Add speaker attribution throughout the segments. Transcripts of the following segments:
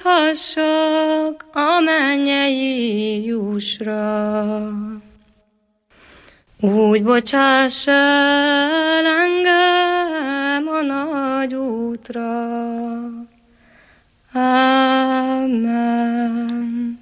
Speaker 1: hallgassak a mennyei jusra. Úgy bocsáss el engem a nagy útra. Amen.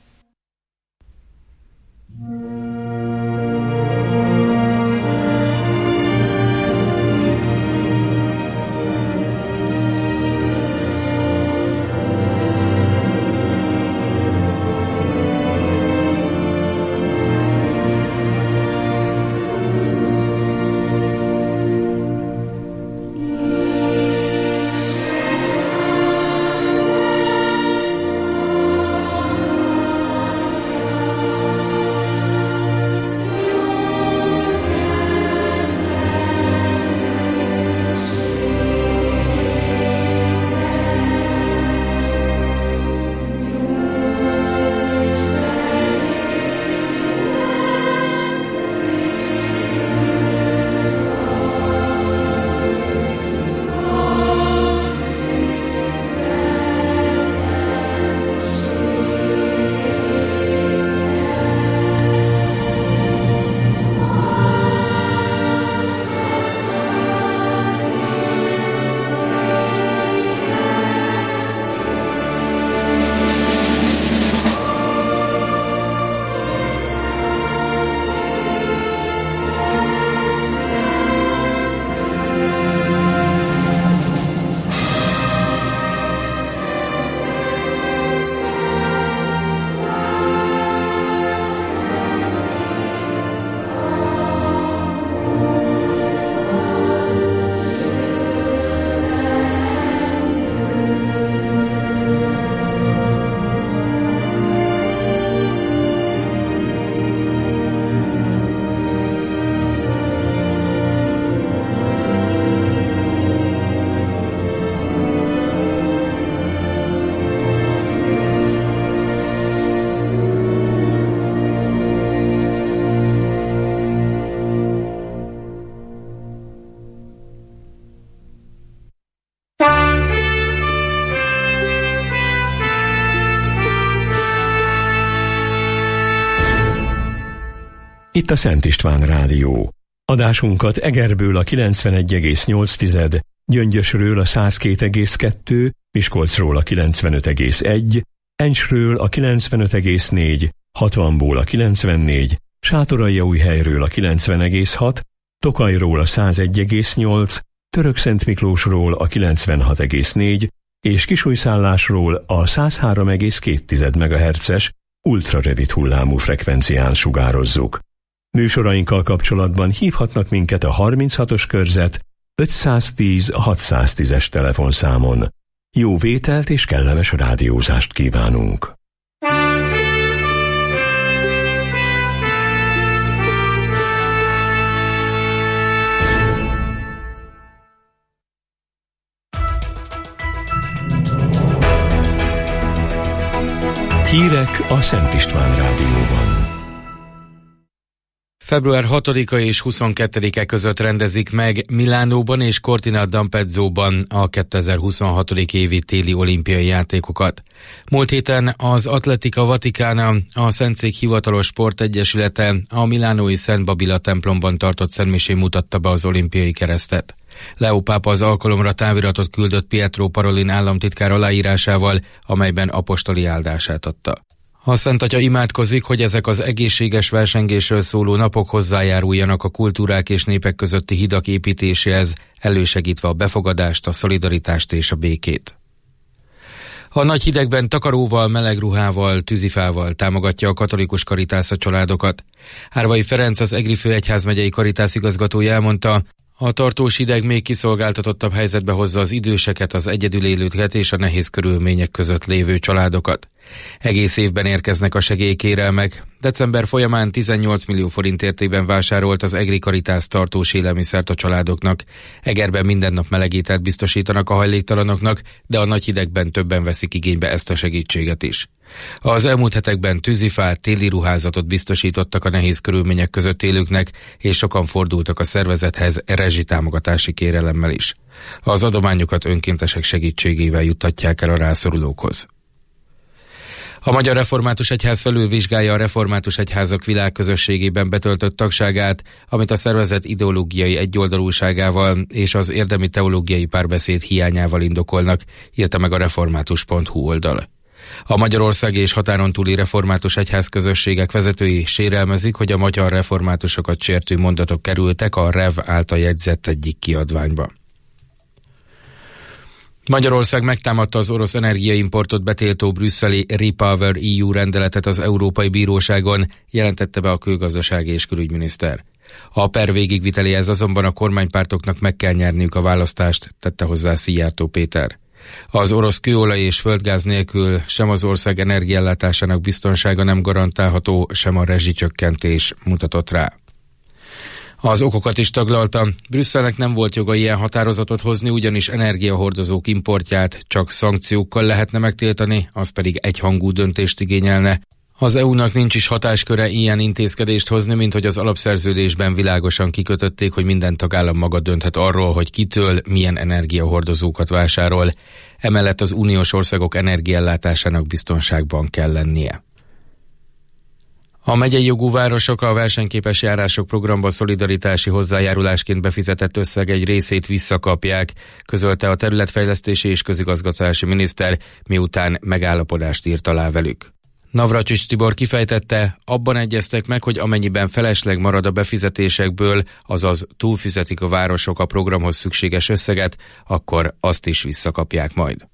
Speaker 2: Itt a Szent István Rádió. Adásunkat Egerből a 91,8, Gyöngyösről a 102,2, Miskolcról a 95,1, Encsről a 95,4, Hatvanból a 94, Sátoraljaújhelyről a 90,6, Tokajról a 101,8, Törökszentmiklósról a 96,4 és Kisújszállásról a 103,2 MHz-es ultrarövid hullámú frekvencián sugározzuk. Műsorainkkal kapcsolatban hívhatnak minket a 36-os körzet 510-610-es telefonszámon. Jó vételt és kellemes rádiózást kívánunk! Hírek a Szent István Rádióban.
Speaker 3: Február 6-a és 22-e között rendezik meg Milánóban és Cortina d'Ampezzóban a 2026. évi téli olimpiai játékokat. Múlt héten az Atletica Vaticana, a Szentszék hivatalos sportegyesülete a milánói Szent Babila templomban tartott szentmisén mutatta be az olimpiai keresztet. Leó pápa az alkalomra táviratot küldött Pietro Parolin államtitkár aláírásával, amelyben apostoli áldását adta. A Szent Atya imádkozik, hogy ezek az egészséges versengésről szóló napok hozzájáruljanak a kultúrák és népek közötti hidak építéséhez, elősegítve a befogadást, a szolidaritást és a békét. A nagy hidegben takaróval, meleg ruhával, tűzifával támogatja a katolikus Caritas a családokat. Árvai Ferenc, az Egri főegyházmegyei Caritas igazgatója elmondta, a tartós hideg még kiszolgáltatottabb helyzetbe hozza az időseket, az egyedül élőket és a nehéz körülmények között lévő családokat. Egész évben érkeznek a segélykérelmek. December folyamán 18 millió forint értékben vásárolt az Egri Caritas tartós élelmiszert a családoknak. Egerben minden nap meleg ételt biztosítanak a hajléktalanoknak, de a nagy hidegben többen veszik igénybe ezt a segítséget is. Az elmúlt hetekben tűzifát, téli ruházatot biztosítottak a nehéz körülmények között élőknek, és sokan fordultak a szervezethez rezsitámogatási kérelemmel is. Az adományokat önkéntesek segítségével juttatják el a rászorulókhoz. A Magyar Református Egyház felülvizsgálja a Református Egyházak világközösségében betöltött tagságát, amit a szervezet ideológiai egyoldalúságával és az érdemi teológiai párbeszéd hiányával indokolnak, írta meg a református.hu oldal. A magyarországi és határon túli református egyházközösségek vezetői sérelmezik, hogy a magyar reformátusokat sértő mondatok kerültek a REV által jegyzett egyik kiadványba. Magyarország megtámadta az orosz energiaimportot betiltó brüsszeli Repower EU rendeletet az Európai Bíróságon, jelentette be a külgazdasági és külügyminiszter. A per végigviteléhez azonban a kormánypártoknak meg kell nyerniük a választást, tette hozzá Szijjártó Péter. Az orosz kőolaj és földgáz nélkül sem az ország energiaellátásának biztonsága nem garantálható, sem a rezsicsökkentés, mutatott rá. Az okokat is taglalta. Brüsszelnek nem volt joga ilyen határozatot hozni, ugyanis energiahordozók importját csak szankciókkal lehetne megtiltani, az pedig egyhangú döntést igényelne. Az EU-nak nincs is hatásköre ilyen intézkedést hozni, mint hogy az alapszerződésben világosan kikötötték, hogy minden tagállam maga dönthet arról, hogy kitől milyen energiahordozókat vásárol. Emellett az uniós országok energiaellátásának biztonságban kell lennie. A megyei jogú városok a versenyképes járások programba szolidaritási hozzájárulásként befizetett összeg egy részét visszakapják, közölte a területfejlesztési és közigazgatási miniszter, miután megállapodást írt alá velük. Navracsics Tibor kifejtette, abban egyeztek meg, hogy amennyiben felesleg marad a befizetésekből, azaz túlfizetik a városok a programhoz szükséges összeget, akkor azt is visszakapják majd.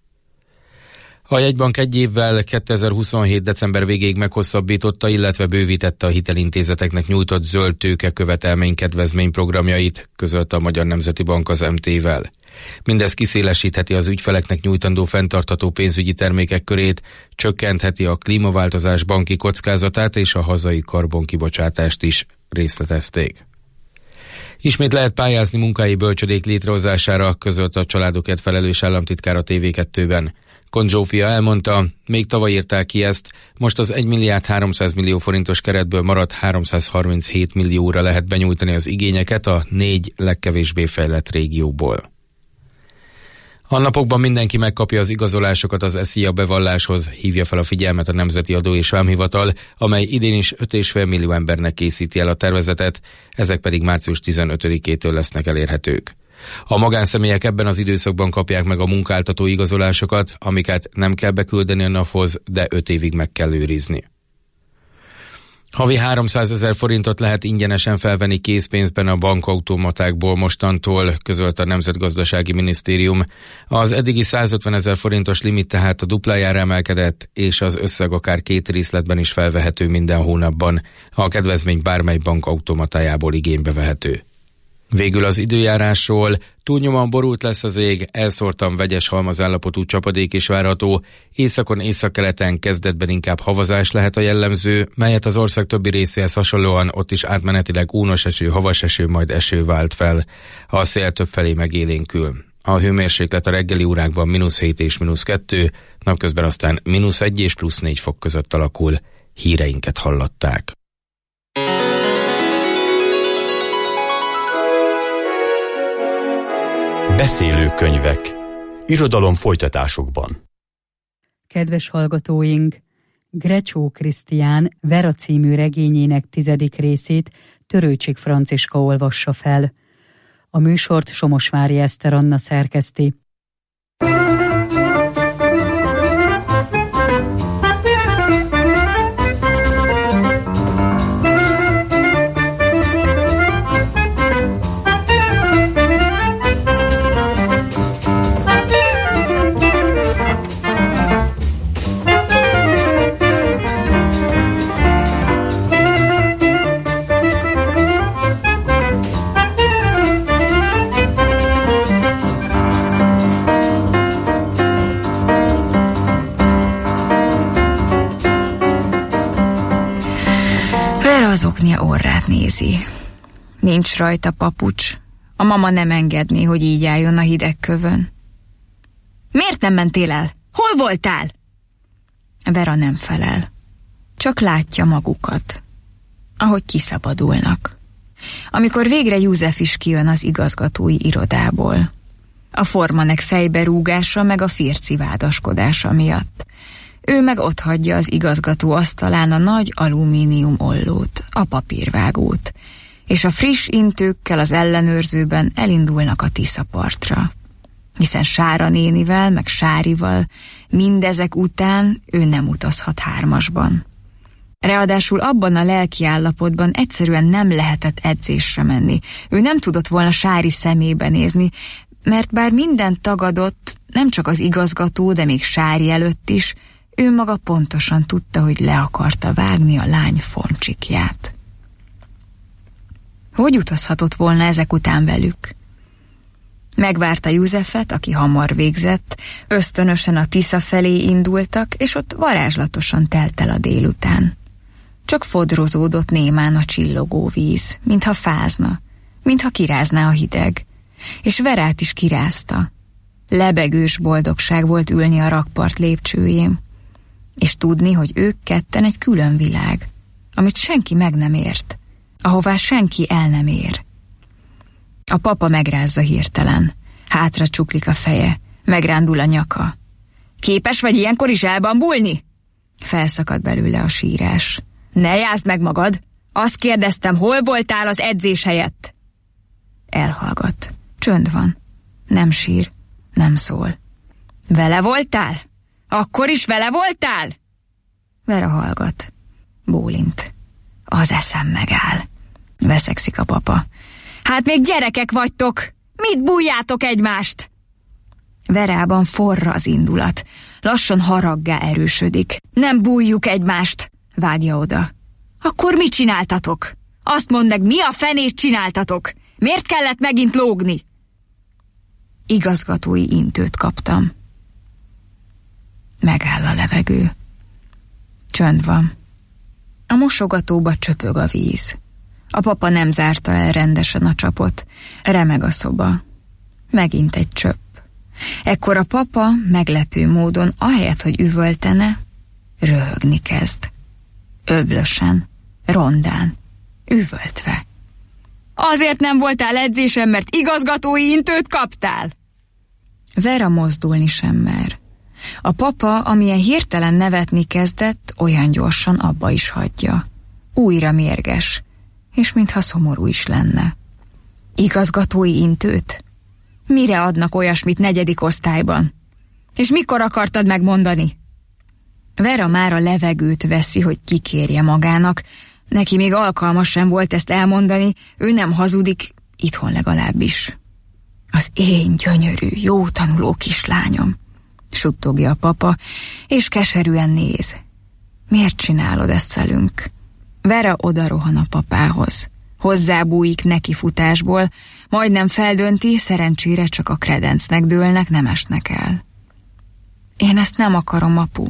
Speaker 3: A jegybank egy évvel 2027. december végéig meghosszabbította, illetve bővítette a hitelintézeteknek nyújtott zöld tőke követelmény kedvezmény programjait, közölte a Magyar Nemzeti Bank az MT-vel. Mindez kiszélesítheti az ügyfeleknek nyújtandó fenntartható pénzügyi termékek körét, csökkentheti a klímaváltozás banki kockázatát és a hazai karbonkibocsátást is, részletezték. Ismét lehet pályázni munkahelyi bölcsödék létrehozására, közölte a családokért felelős államtitkár a TV2-ben. Kont Zsófia elmondta, még tavaly írták ki ezt, most az 1 milliárd 300 millió forintos keretből maradt 337 millióra lehet benyújtani az igényeket a 4 legkevésbé fejlett régióból. A napokban mindenki megkapja az igazolásokat az SZIA bevalláshoz, hívja fel a figyelmet a Nemzeti Adó és Vámhivatal, amely idén is 5,5 millió embernek készíti el a tervezetet, ezek pedig március 15-től lesznek elérhetők. A magánszemélyek ebben az időszakban kapják meg a munkáltató igazolásokat, amiket nem kell beküldeni a NAV-hoz, de 5 évig meg kell őrizni. Havi 300 000 forintot lehet ingyenesen felvenni készpénzben a bankautomatákból mostantól, közölte a Nemzetgazdasági Minisztérium. Az eddigi 150 000 forintos limit tehát a duplájára emelkedett, és az összeg akár 2 részletben is felvehető minden hónapban. A kedvezmény bármely bankautomatájából igénybe vehető. Végül az időjárásról, túlnyomóan borult lesz az ég, elszórtan vegyes halmazállapotú csapadék is várható, északon északkeleten kezdetben inkább havazás lehet a jellemző, melyet az ország többi részéhez hasonlóan ott is átmenetileg ónos eső, havas eső, majd eső vált fel. A szél többfelé megélénkül. A hőmérséklet a reggeli órákban -7 és -2, napközben aztán -1 és +4 fok között alakul. Híreinket hallották.
Speaker 2: Beszélő könyvek. Irodalom folytatásokban.
Speaker 4: Kedves hallgatóink! Grecsó Krisztián Vera című regényének 10. részét Törőcsik Franciska olvassa fel. A műsort Somosvári Eszter Anna szerkeszti.
Speaker 5: Az oknia orrát nézi. Nincs rajta papucs. A mama nem engedné, hogy így álljon a hideg kövön. Miért nem mentél el? Hol voltál? Vera nem felel. Csak látja magukat, ahogy kiszabadulnak. Amikor végre József is kijön az igazgatói irodából. A formanek fejberúgása meg a férci vádaskodása miatt. Ő meg otthagyja az igazgató asztalán a nagy alumínium ollót, a papírvágót, és a friss intőkkel az ellenőrzőben elindulnak a Tiszapartra. Hiszen Sára nénivel, meg Sárival mindezek után ő nem utazhat 3-asban. Ráadásul abban a lelkiállapotban egyszerűen nem lehetett edzésre menni. Ő nem tudott volna Sári szemébe nézni, mert bár mindent tagadott, nem csak az igazgató, de még Sári előtt is, ő maga pontosan tudta, hogy le akarta vágni a lány foncsikját. Hogy utazhatott volna ezek után velük? Megvárta Józsefet, aki hamar végzett, ösztönösen a Tisza felé indultak, és ott varázslatosan telt el a délután. Csak fodrozódott némán a csillogó víz, mintha fázna, mintha kirázná a hideg, és Verát is kirázta. Lebegős boldogság volt ülni a rakpart lépcsőjén, és tudni, hogy ők ketten egy külön világ, amit senki meg nem ért, ahová senki el nem ér. A papa megrázza hirtelen, hátra csuklik a feje, megrándul a nyaka. Képes vagy ilyenkor is elbambulni? Felszakad belőle a sírás. Ne jázd meg magad! Azt kérdeztem, hol voltál az edzés helyett? Elhallgat. Csönd van. Nem sír, nem szól. Vele voltál? Akkor is vele voltál? Vera hallgat. Bólint. Az eszem megáll. Veszekszik a papa. Hát még gyerekek vagytok! Mit bújjátok egymást? Verában forra az indulat. Lassan haraggá erősödik. Nem bújjuk egymást, vágja oda. Akkor mit csináltatok? Azt mondd meg, mi a fenét csináltatok? Miért kellett megint lógni? Igazgatói intőt kaptam. Megáll a levegő. Csönd van. A mosogatóba csöpög a víz. A papa nem zárta el rendesen a csapot. Remeg a szoba. Megint egy csöpp. Ekkor a papa meglepő módon, ahelyett, hogy üvöltene, röhögni kezd. Öblösen, rondán, üvöltve. Azért nem voltál edzésen, mert igazgatói intőt kaptál? Vera mozdulni sem mer. A papa, amilyen hirtelen nevetni kezdett, olyan gyorsan abba is hagyja. Újra mérges, és mintha szomorú is lenne. Igazgatói intőt? Mire adnak olyasmit 4. osztályban? És mikor akartad megmondani? Vera már a levegőt veszi, hogy kikérje magának. Neki még alkalmas sem volt ezt elmondani, ő nem hazudik, itthon legalábbis. Az én gyönyörű, jó tanuló kislányom, suttogja a papa, és keserűen néz. Miért csinálod ezt velünk? Vera odarohan a papához. Hozzábújik neki futásból, majdnem feldönti, szerencsére csak a kredencnek dőlnek, nem esnek el. Én ezt nem akarom, apu.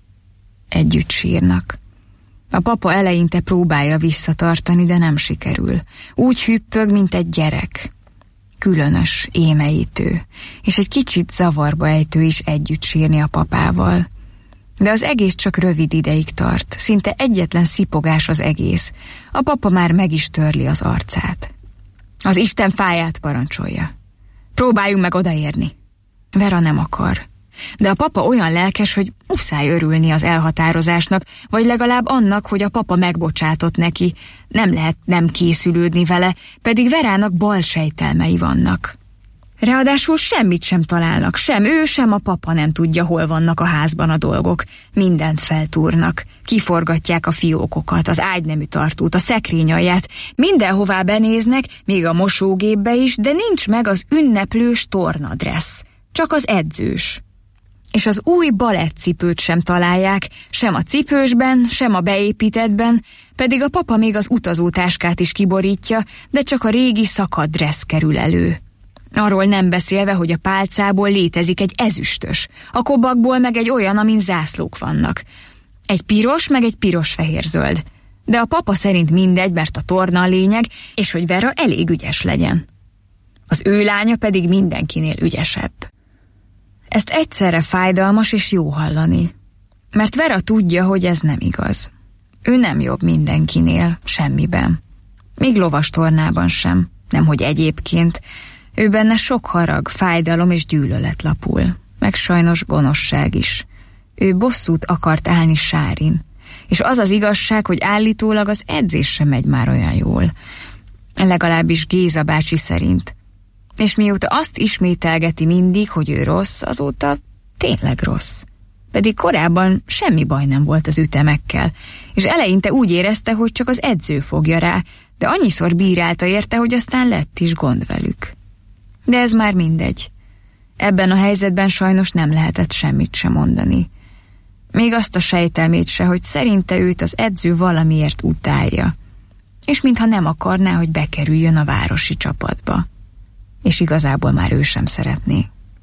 Speaker 5: Együtt sírnak. A papa eleinte próbálja visszatartani, de nem sikerül. Úgy hüppög, mint egy gyerek. Különös, émeítő, és egy kicsit zavarba ejtő is együtt sírni a papával. De az egész csak rövid ideig tart, szinte egyetlen szipogás az egész. A papa már meg is törli az arcát. Az Isten fáját parancsolja. Próbáljunk meg odaérni. Vera nem akar. De a papa olyan lelkes, hogy muszáj örülni az elhatározásnak, vagy legalább annak, hogy a papa megbocsátott neki. Nem lehet nem készülődni vele, pedig Verának balsejtelmei vannak. Ráadásul semmit sem találnak, sem ő, sem a papa nem tudja, hol vannak a házban a dolgok. Mindent feltúrnak, kiforgatják a fiókokat, az ágynemű tartót, a szekrény alját, mindenhová benéznek, még a mosógépbe is, de nincs meg az ünneplős tornadressz, csak az edzős. És az új balettcipőt sem találják, sem a cipősben, sem a beépítettben, pedig a papa még az utazótáskát is kiborítja, de csak a régi szakadt dressz kerül elő. Arról nem beszélve, hogy a pálcából létezik egy ezüstös, a kobakból meg egy olyan, amin zászlók vannak. Egy piros, meg egy piros-fehér-zöld. De a papa szerint mindegy, mert a torna a lényeg, és hogy Vera elég ügyes legyen. Az ő lánya pedig mindenkinél ügyesebb. Ezt egyszerre fájdalmas és jó hallani. Mert Vera tudja, hogy ez nem igaz. Ő nem jobb mindenkinél, semmiben. Még lovastornában sem, nemhogy egyébként. Ő benne sok harag, fájdalom és gyűlölet lapul. Meg sajnos gonoszság is. Ő bosszút akart állni Sárin, és az az igazság, hogy állítólag az edzés sem megy már olyan jól. Legalábbis Géza bácsi szerint. És mióta azt ismételgeti mindig, hogy ő rossz, azóta tényleg rossz. Pedig korábban semmi baj nem volt az ütemekkel, és eleinte úgy érezte, hogy csak az edző fogja rá, de annyiszor bírálta érte, hogy aztán lett is gond velük. De ez már mindegy. Ebben a helyzetben sajnos nem lehetett semmit sem mondani. Még azt a sejtelmét se, hogy szerinte őt az edző valamiért utálja, és mintha nem akarná, hogy bekerüljön a városi csapatba. És igazából már ő sem szeretné.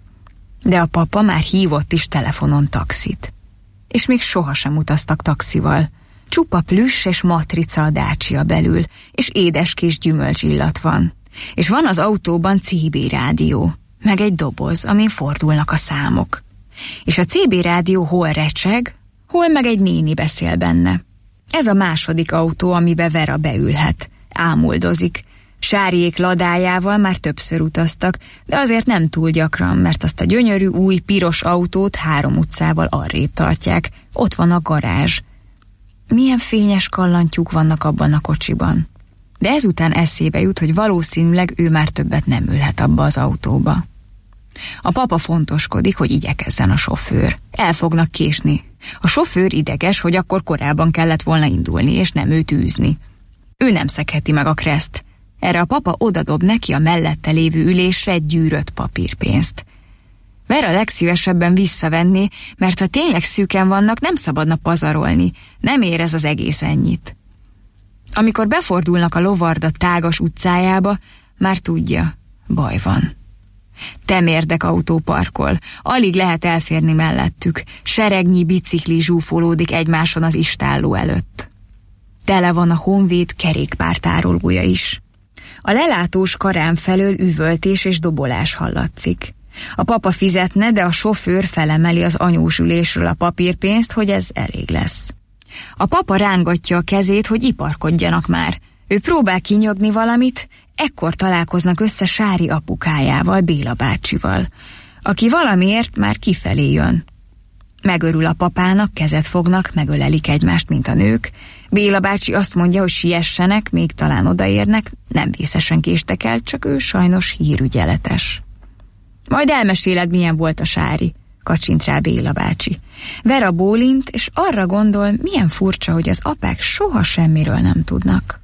Speaker 5: De a papa már hívott is telefonon taxit. És még sohasem utaztak taxival. Csupa plüss és matrica a Dacia belül, és édes kis gyümölcsillat van. És van az autóban CB rádió, meg egy doboz, amin fordulnak a számok. És a CB rádió hol recseg, hol meg egy néni beszél benne. Ez a második autó, amibe Vera beülhet. Ámuldozik. Sáriék ladájával már többször utaztak, de azért nem túl gyakran, mert azt a gyönyörű új piros autót 3 utcával arrébb tartják. Ott van a garázs. Milyen fényes kallantyúk vannak abban a kocsiban. De ezután eszébe jut, hogy valószínűleg ő már többet nem ülhet abba az autóba. A papa fontoskodik, hogy igyekezzen a sofőr. El fognak késni. A sofőr ideges, hogy akkor korábban kellett volna indulni, és nem őt űzni. Ő nem szegheti meg a kreszt. Erre a papa odadob neki a mellette lévő ülésre egy gyűrött papírpénzt. Vera legszívesebben visszavenné, mert ha tényleg szűken vannak, nem szabadna pazarolni, nem ér ez az egész ennyit. Amikor befordulnak a Lovarda tágas utcájába, már tudja, baj van. Temérdek autó parkol, alig lehet elférni mellettük, seregnyi bicikli zsúfolódik egymáson az istálló előtt. Tele van a Honvéd kerékpártárolója is. A lelátós karám felől üvöltés és dobolás hallatszik. A papa fizetne, de a sofőr felemeli az anyós ülésről a papírpénzt, hogy ez elég lesz. A papa rángatja a kezét, hogy iparkodjanak már. Ő próbál kinyögni valamit, ekkor találkoznak össze Sári apukájával, Béla bácsival, aki valamiért már kifelé jön. Megörül a papának, kezet fognak, megölelik egymást, mint a nők. Béla bácsi azt mondja, hogy siessenek, még talán odaérnek, nem vészesen késtek el, csak ő sajnos hírügyeletes. Majd elmeséled, milyen volt a Sári, kacsint rá Béla bácsi. Vera bólint, és arra gondol, milyen furcsa, hogy az apák soha semmiről nem tudnak.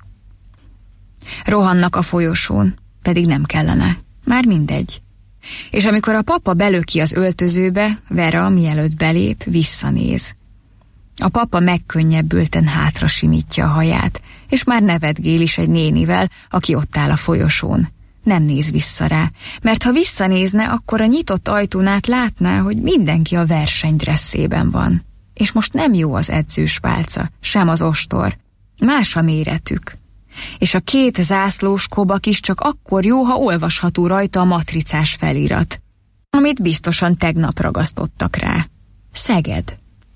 Speaker 5: Rohannak a folyosón, pedig nem kellene. Már mindegy. És amikor a papa belöki az öltözőbe, Vera, mielőtt belép, visszanéz. A papa megkönnyebbülten hátra simítja a haját, és már nevetgél is egy nénivel, aki ott áll a folyosón. Nem néz vissza rá, mert ha visszanézne, akkor a nyitott ajtón át látná, hogy mindenki a versenydresszében van. És most nem jó az edzős pálca, sem az ostor. Más a méretük. És a 2 zászlós kobak is csak akkor jó, ha olvasható rajta a matricás felirat, amit biztosan tegnap ragasztottak rá. Szeged.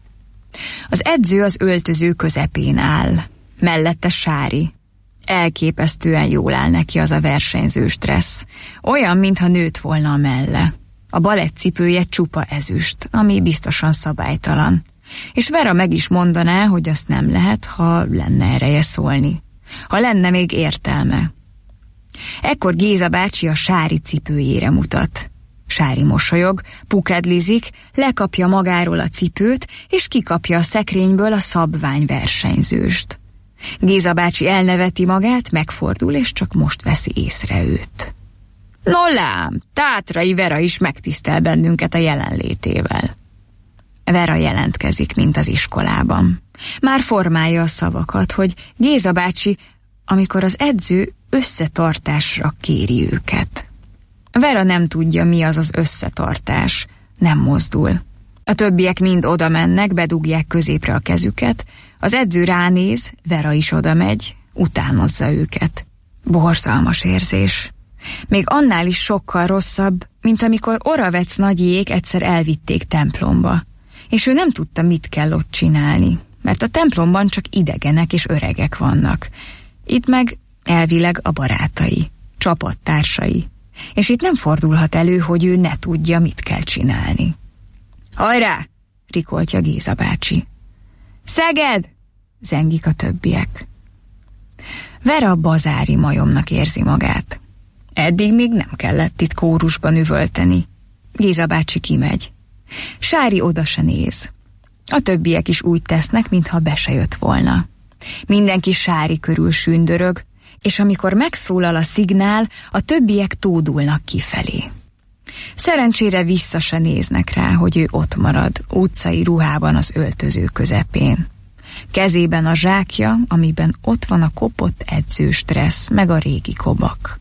Speaker 5: Az edző az öltöző közepén áll, mellette Sári. Elképesztően jól áll neki az a versenyzős stressz, olyan, mintha nőtt volna a melle. A balettcipője csupa ezüst, ami biztosan szabálytalan. És Vera meg is mondaná, hogy azt nem lehet, ha lenne ereje szólni. Ha lenne még értelme. Ekkor Géza bácsi a Sári cipőjére mutat. Sári mosolyog, pukedlizik, lekapja magáról a cipőt, és kikapja a szekrényből a szabványversenyzőst. Géza bácsi elneveti magát, megfordul, és csak most veszi észre őt. No lám, Tátrai Vera is megtisztel bennünket a jelenlétével. Vera jelentkezik, mint az iskolában. Már formálja a szavakat, hogy Géza bácsi, amikor az edző összetartásra kéri őket. Vera nem tudja, mi az az összetartás, nem mozdul. A többiek mind oda mennek, bedugják középre a kezüket, az edző ránéz, Vera is oda megy, utánozza őket. Borzalmas érzés. Még annál is sokkal rosszabb, mint amikor Oravec nagyjék egyszer elvitték templomba, és ő nem tudta, mit kell ott csinálni, mert a templomban csak idegenek és öregek vannak. Itt meg elvileg a barátai, csapattársai, és itt nem fordulhat elő, hogy ő ne tudja, mit kell csinálni. Hajrá! rikoltja Géza bácsi. Szeged! Zengik a többiek. Vera bazári majomnak érzi magát. Eddig még nem kellett itt kórusban üvölteni. Géza bácsi kimegy. Sári oda se néz. A többiek is úgy tesznek, mintha be se jött volna. Mindenki Sári körül sündörög, és amikor megszólal a szignál, a többiek tódulnak kifelé. Szerencsére vissza se néznek rá, hogy ő ott marad, utcai ruhában az öltöző közepén. Kezében a zsákja, amiben ott van a kopott edzőstressz, meg a régi kobak.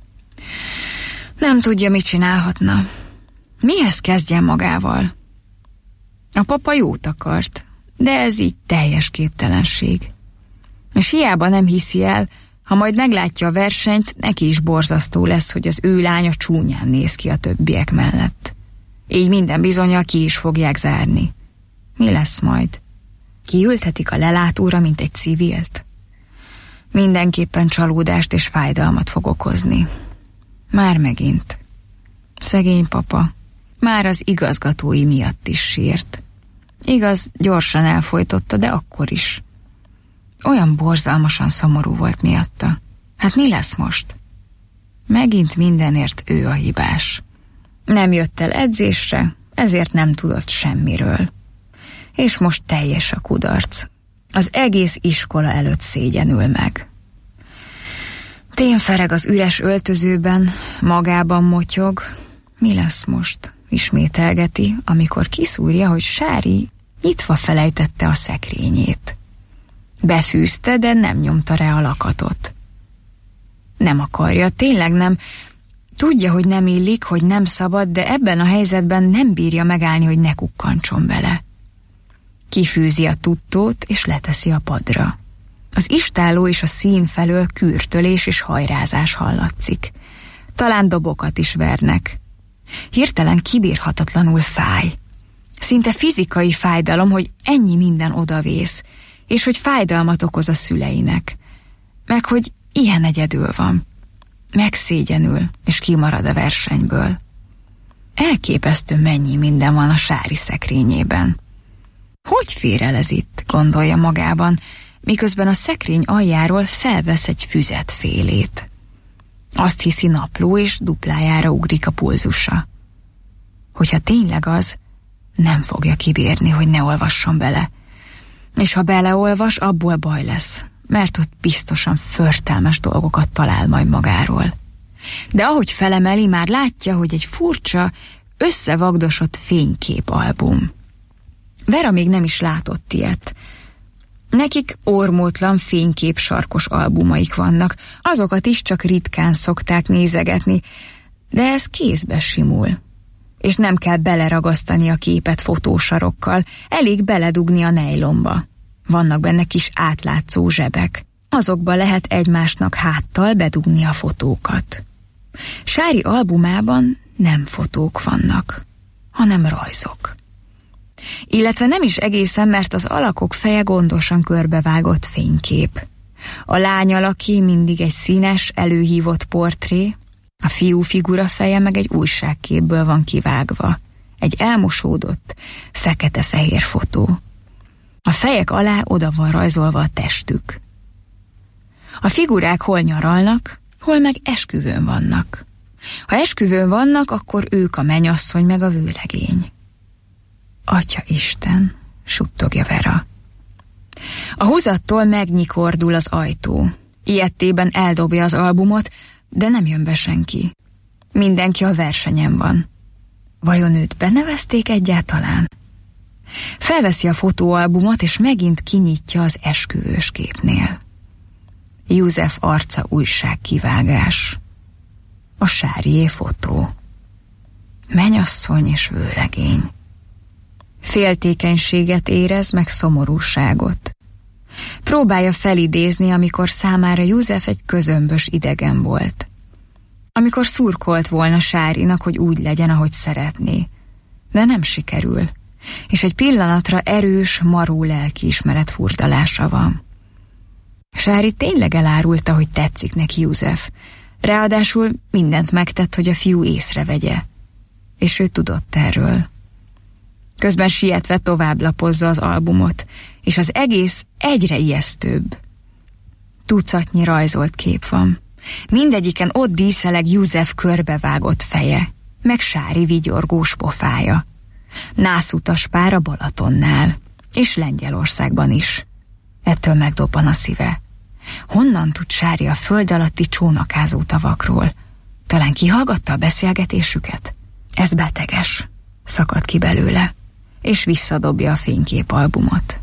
Speaker 5: Nem tudja, mit csinálhatna. Mihez kezdjen magával? A papa jót akart, de ez így teljes képtelenség. És hiába nem hiszi el, ha majd meglátja a versenyt, neki is borzasztó lesz, hogy az ő lánya csúnyán néz ki a többiek mellett. Így minden bizonnyal ki is fogják zárni. Mi lesz majd? Kiültetik a lelátóra, mint egy civilt? Mindenképpen csalódást és fájdalmat fog okozni. Már megint. Szegény papa. Már az igazgatói miatt is sírt. Igaz, gyorsan elfojtotta, de akkor is. Olyan borzalmasan szomorú volt miatta. Hát mi lesz most? Megint mindenért ő a hibás. Nem jött el edzésre, ezért nem tudott semmiről. És most teljes a kudarc. Az egész iskola előtt szégyenül meg. Témfereg az üres öltözőben, magában motyog. Mi lesz most? Ismételgeti, amikor kiszúrja, hogy Sári nyitva felejtette a szekrényét. Befűzte, de nem nyomta rá a lakatot. Nem akarja, tényleg nem. Tudja, hogy nem illik, hogy nem szabad, de ebben a helyzetben nem bírja megállni, hogy ne kukkancson bele. Kifűzi a tuttót, és leteszi a padra. Az istálló és a szín felől kürtölés és hajrázás hallatszik. Talán dobokat is vernek. Hirtelen kibírhatatlanul fáj. Szinte fizikai fájdalom, hogy ennyi minden odavész, és hogy fájdalmat okoz a szüleinek. Meg hogy ilyen egyedül van. Megszégyenül, és kimarad a versenyből. Elképesztő, mennyi minden van a Sári szekrényében. Hogy fér el ez itt, gondolja magában, miközben a szekrény aljáról felvesz egy füzetfélét. Azt hiszi napló, és duplájára ugrik a pulzusa. Hogyha tényleg az, nem fogja kibírni, hogy ne olvasson bele. És ha beleolvas, abból baj lesz, mert ott biztosan förtelmes dolgokat talál majd magáról. De ahogy felemeli, már látja, hogy egy furcsa, összevagdosott fényképalbum. Vera még nem is látott ilyet. Nekik ormótlan fénykép sarkos albumaik vannak, azokat is csak ritkán szokták nézegetni, de ez kézbe simul. És nem kell beleragasztani a képet fotósarokkal, elég beledugni a nejlomba. Vannak benne kis átlátszó zsebek. Azokba lehet egymásnak háttal bedugni a fotókat. Sári albumában nem fotók vannak, hanem rajzok. Illetve nem is egészen, mert az alakok feje gondosan körbevágott fénykép. A lány alaki mindig egy színes, előhívott portré, a fiú figura feje meg egy újságképből van kivágva. Egy elmosódott, fekete-fehér fotó. A fejek alá oda van rajzolva a testük. A figurák hol nyaralnak, hol meg esküvőn vannak. Ha esküvőn vannak, akkor ők a mennyasszony meg a vőlegény. Atya Isten, suttogja Vera. A húzattól megnyikordul az ajtó. Ilyettében eldobja az albumot, de nem jön be senki. Mindenki a versenyen van. Vajon őt benevezték egyáltalán? Felveszi a fotóalbumot, és megint kinyitja az esküvős képnél. József arca újságkivágás. A Sárié fotó. Mennyasszony és vőlegény. Féltékenységet érez, meg szomorúságot. Próbálja felidézni, amikor számára József egy közömbös idegen volt. Amikor szurkolt volna Sárinak, hogy úgy legyen, ahogy szeretné. De nem sikerül, és egy pillanatra erős, maró lelkiismeret furdalása van. Sári tényleg elárulta, hogy tetszik neki József. Ráadásul mindent megtett, hogy a fiú észrevegye. És ő tudott erről. Közben sietve tovább lapozza az albumot, és az egész egyre ijesztőbb. Tucatnyi rajzolt kép van. Mindegyiken ott díszeleg József körbevágott feje, meg Sári vigyorgós pofája. Nászutas pár a Balatonnál, és Lengyelországban is. Ettől megdobban a szíve. Honnan tud Sári a föld alatti csónakázó tavakról? Talán kihallgatta a beszélgetésüket? Ez beteges, szakad ki belőle, és visszadobja a fényképalbumot.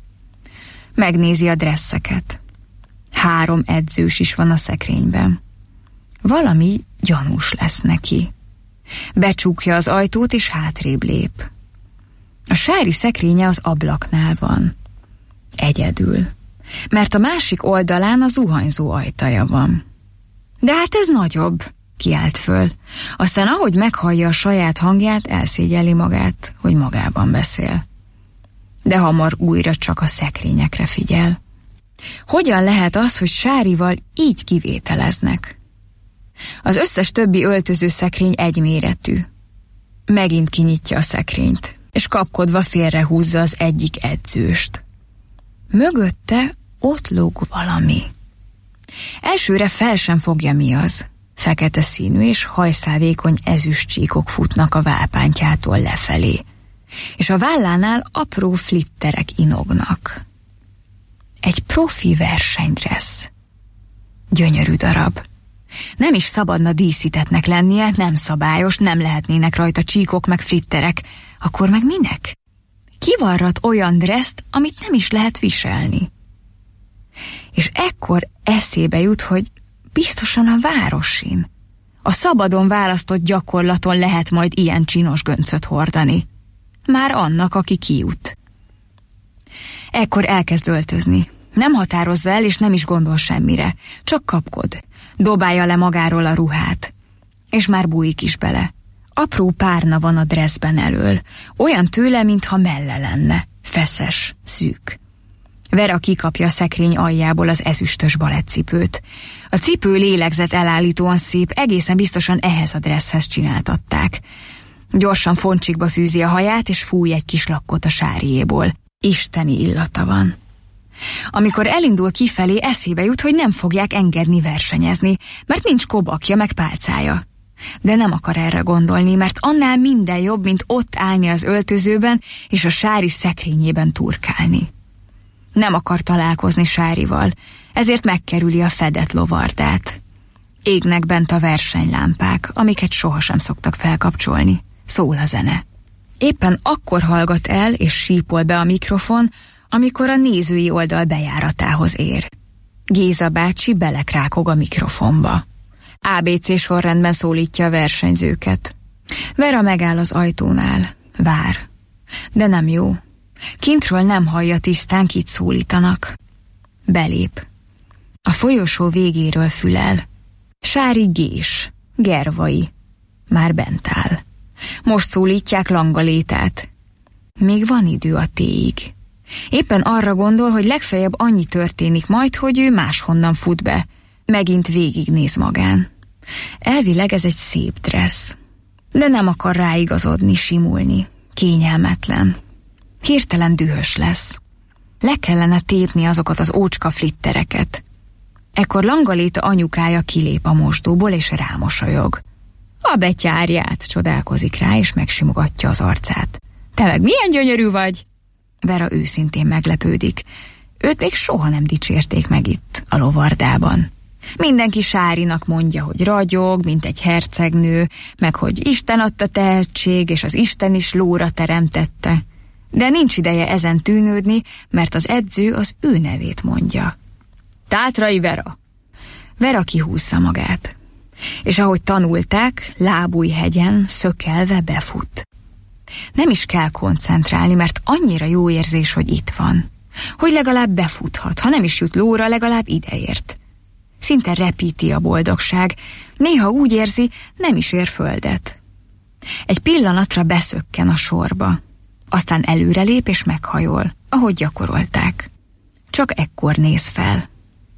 Speaker 5: Megnézi a dresszeket. 3 edzős is van a szekrényben. Valami gyanús lesz neki. Becsukja az ajtót, és hátrébb lép. A Sári szekrénye az ablaknál van. Egyedül. Mert a másik oldalán a zuhanyzó ajtaja van. De hát ez nagyobb, kiált föl. Aztán ahogy meghallja a saját hangját, elszégyelli magát, hogy magában beszél. De hamar újra csak a szekrényekre figyel. Hogyan lehet az, hogy Sárival így kivételeznek? Az összes többi öltöző szekrény egyméretű. Megint kinyitja a szekrényt, és kapkodva félrehúzza az egyik edzőst. Mögötte ott lóg valami. Elsőre fel sem fogja, mi az. Fekete színű és hajszálvékony ezüst csíkok futnak a válpántjától lefelé, és a vállánál apró flitterek inognak. Egy profi versenydressz. Gyönyörű darab. Nem is szabadna díszítettnek lennie, nem szabályos, nem lehetnének rajta csíkok meg flitterek. Akkor meg minek? Kivarrat olyan dresszt, amit nem is lehet viselni. És ekkor eszébe jut, hogy biztosan a városin, a szabadon választott gyakorlaton lehet majd ilyen csinos göncöt hordani. Már annak, aki kijut. Ekkor elkezd öltözni. Nem határozza el, és nem is gondol semmire. Csak kapkod. Dobálja le magáról a ruhát. És már bújik is bele. Apró párna van a dresszben elől. Olyan tőle, mintha melle lenne. Feszes, szűk. Vera kikapja a szekrény aljából az ezüstös balettcipőt. A cipő lélegzet elállítóan szép, egészen biztosan ehhez a dresszhez csináltatták. Gyorsan foncsikba fűzi a haját, és fúj egy kis lakkot a Sáriéból. Isteni illata van. Amikor elindul kifelé, eszébe jut, hogy nem fogják engedni versenyezni, mert nincs kobakja meg pálcája. De nem akar erre gondolni, mert annál minden jobb, mint ott állni az öltözőben, és a Sári szekrényében turkálni. Nem akar találkozni Sárival, ezért megkerüli a fedett lovardát. Égnek bent a versenylámpák, amiket sohasem szoktak felkapcsolni. Szól a zene. Éppen akkor hallgat el és sípol be a mikrofon, amikor a nézői oldal bejáratához ér. Géza bácsi belekrákog a mikrofonba. ABC sorrendben szólítja a versenyzőket. Vera megáll az ajtónál. Vár. De nem jó. Kintről nem hallja tisztán, kit szólítanak. Belép. A folyosó végéről fülel. Sári Gés, Gervai. Már bent áll. Most szólítják Langalétát. Még van idő a téig. Éppen arra gondol, hogy legfeljebb annyi történik majd, hogy ő máshonnan fut be. Megint végignéz magán. Elvileg ez egy szép dressz. De nem akar ráigazodni, simulni. Kényelmetlen. Hirtelen dühös lesz. Le kellene tépni azokat az ócska flittereket. Ekkor Langaléta anyukája kilép a mosdóból, és rámosolyog. A betyárját, csodálkozik rá, és megsimogatja az arcát. Te meg milyen gyönyörű vagy? Vera őszintén meglepődik. Őt még soha nem dicsérték meg itt, a lovardában. Mindenki Sárinak mondja, hogy ragyog, mint egy hercegnő, meg hogy Isten adta tehetség, és az Isten is lóra teremtette. De nincs ideje ezen tűnődni, mert az edző az ő nevét mondja. Tátrai Vera. Vera kihúzza magát. És ahogy tanulták, lábújhegyen szökelve befut. Nem is kell koncentrálni, mert annyira jó érzés, hogy itt van. Hogy legalább befuthat, ha nem is jut lóra, legalább ideért. Szinte repíti a boldogság, néha úgy érzi, nem is ér földet. Egy pillanatra beszökken a sorba, aztán előrelép és meghajol, ahogy gyakorolták. Csak ekkor néz fel.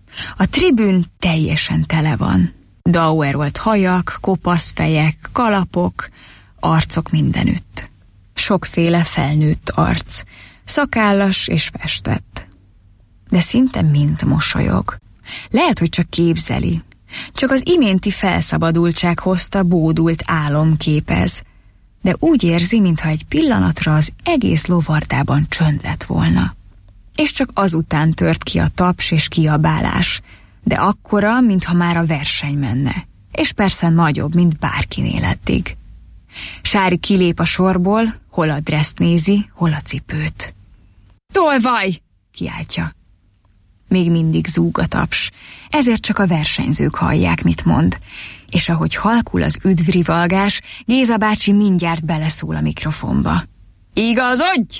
Speaker 5: A tribűn teljesen tele van. Dauerolt hajak, kopasz fejek, kalapok, arcok mindenütt. sokféle felnőtt arc, szakállas és festett. De szinte mind mosolyog. Lehet, hogy csak képzeli. Csak az iménti felszabadultság hozta bódult álomképez, de úgy érzi, mintha egy pillanatra az egész lovardában csönd lett volna. És csak azután tört ki a taps és kiabálás, de akkora, mintha már a verseny menne, és persze nagyobb, mint bárkinél eddig. Sári kilép a sorból, hol a dresszt nézi, hol a cipőt. Tolvaj! Kiáltja. Még mindig zúg a taps, ezért csak a versenyzők hallják, mit mond, és ahogy halkul az üdvrivalgás, Géza bácsi mindjárt beleszól a mikrofonba. Igazodj!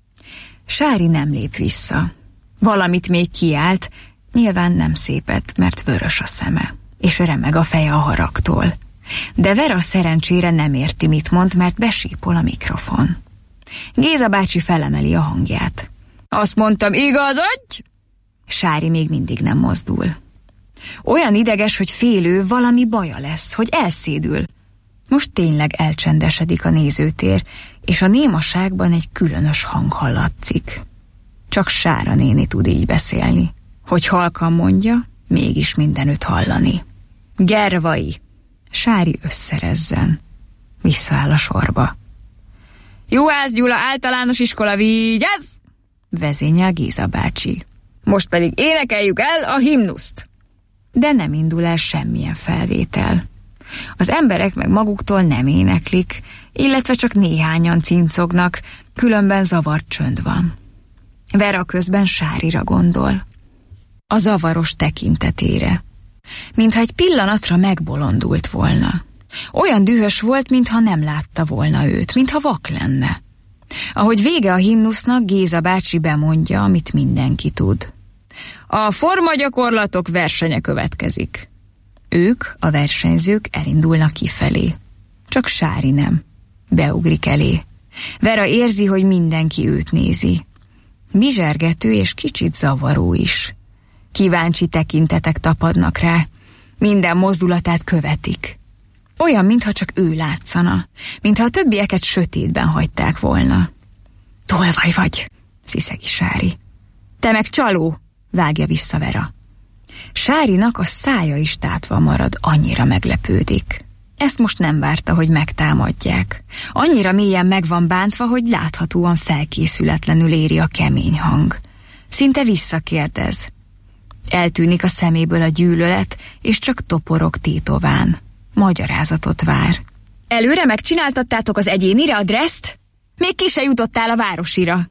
Speaker 5: Sári nem lép vissza. Valamit még kiált, nyilván nem szépet, mert vörös a szeme, és remeg a feje a haragtól. De Vera szerencsére nem érti, mit mond, mert besípol a mikrofon. Géza bácsi felemeli a hangját. Azt mondtam, igazodj! Sári még mindig nem mozdul. Olyan ideges, hogy félő, valami baja lesz, hogy elszédül. Most tényleg elcsendesedik a nézőtér, és a némaságban egy különös hang hallatszik. Csak Sára néni tud így beszélni. Hogy halkan mondja, mégis mindenütt hallani. Gervai! Sári összerezzen. Visszaáll a sorba. Juhász Gyula általános iskola, vigyázz! Vezényel Géza bácsi. Most pedig énekeljük el a himnuszt. De nem indul el semmilyen felvétel. Az emberek meg maguktól nem éneklik, illetve csak néhányan cincognak, különben zavart csönd van. Vera közben Sárira gondol. A zavaros tekintetére. Mintha egy pillanatra megbolondult volna. Olyan dühös volt, mintha nem látta volna őt, mintha vak lenne. Ahogy vége a himnusznak, Géza bácsi bemondja, amit mindenki tud. A formagyakorlatok versenye következik. Ők, a versenyzők elindulnak kifelé. Csak Sári nem. Beugrik elé. Vera érzi, hogy mindenki őt nézi. Bizsergető és kicsit zavaró is. Kíváncsi tekintetek tapadnak rá. Minden mozdulatát követik. Olyan, mintha csak ő látszana. Mintha a többieket sötétben hagyták volna. Tolvaj vagy, sziszegi Sári. Te meg csaló, vágja vissza Vera. Sárinak a szája is tátva marad, annyira meglepődik. Ezt most nem várta, hogy megtámadják. Annyira mélyen meg van bántva, hogy láthatóan felkészületlenül éri a kemény hang. Szinte visszakérdez. Eltűnik a szeméből a gyűlölet, és csak toporog tétován. Magyarázatot vár. Előre megcsináltattátok az egyénire a dresszt? Még ki se jutottál a városira.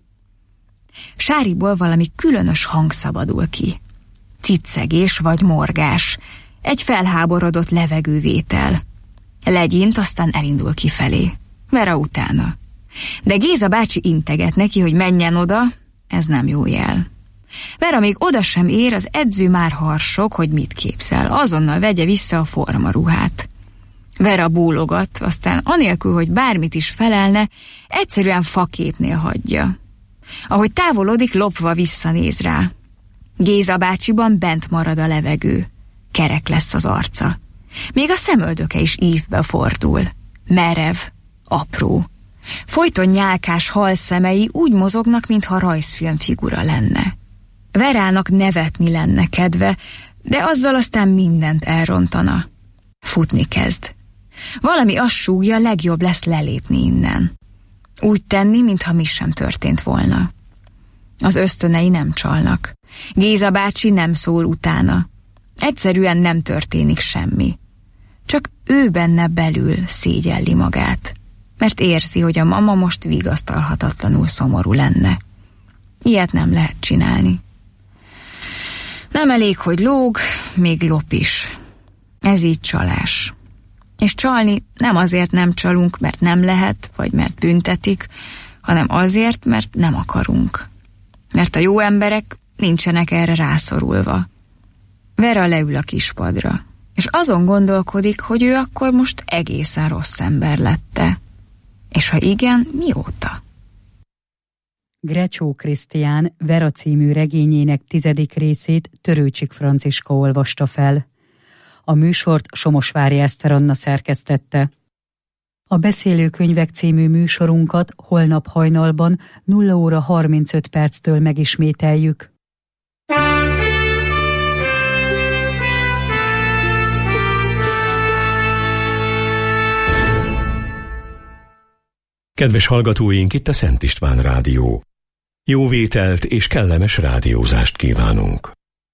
Speaker 5: Sáriból valami különös hang szabadul ki. Ciccegés vagy morgás. Egy felháborodott levegővétel. Legyint, aztán elindul kifelé. Vera utána. De Géza bácsi integet neki, hogy menjen oda, ez nem jó jel. Vera még oda sem ér, az edző már harsog, hogy mit képzel. Azonnal vegye vissza a formaruhát. Vera bólogat, aztán anélkül, hogy bármit is felelne, egyszerűen faképnél hagyja. Ahogy távolodik, lopva visszanéz rá. Géza bácsiban bent marad a levegő. Kerek lesz az arca. Még a szemöldöke is ívbe fordul. Merev, apró. Folyton nyálkás halszemei úgy mozognak, mintha rajzfilmfigura lenne. Verának nevetni lenne kedve, de azzal aztán mindent elrontana. Futni kezd. Valami azt súgja, legjobb lesz lelépni innen. Úgy tenni, mintha mi sem történt volna. Az ösztönei nem csalnak. Géza bácsi nem szól utána. Egyszerűen nem történik semmi. Csak ő benne belül szégyelli magát, mert érzi, hogy a mama most vigasztalhatatlanul szomorú lenne. Ilyet nem lehet csinálni. Nem elég, hogy lóg, még lop is. Ez így csalás. És csalni nem azért nem csalunk, mert nem lehet, vagy mert büntetik, hanem azért, mert nem akarunk. Mert a jó emberek nincsenek erre rászorulva. Vera leül a kispadra, és azon gondolkodik, hogy ő akkor most egészen rossz ember lette. És ha igen, mióta?
Speaker 4: Grecsó Krisztián Vera című regényének 10. részét Törőcsik Franciska olvasta fel. A műsort Somosvári Eszter Anna szerkesztette. A Beszélőkönyvek című műsorunkat holnap hajnalban 0 óra 35 perctől megismételjük.
Speaker 2: Kedves hallgatóink, itt a Szent István Rádió. Jó vételt és kellemes rádiózást kívánunk!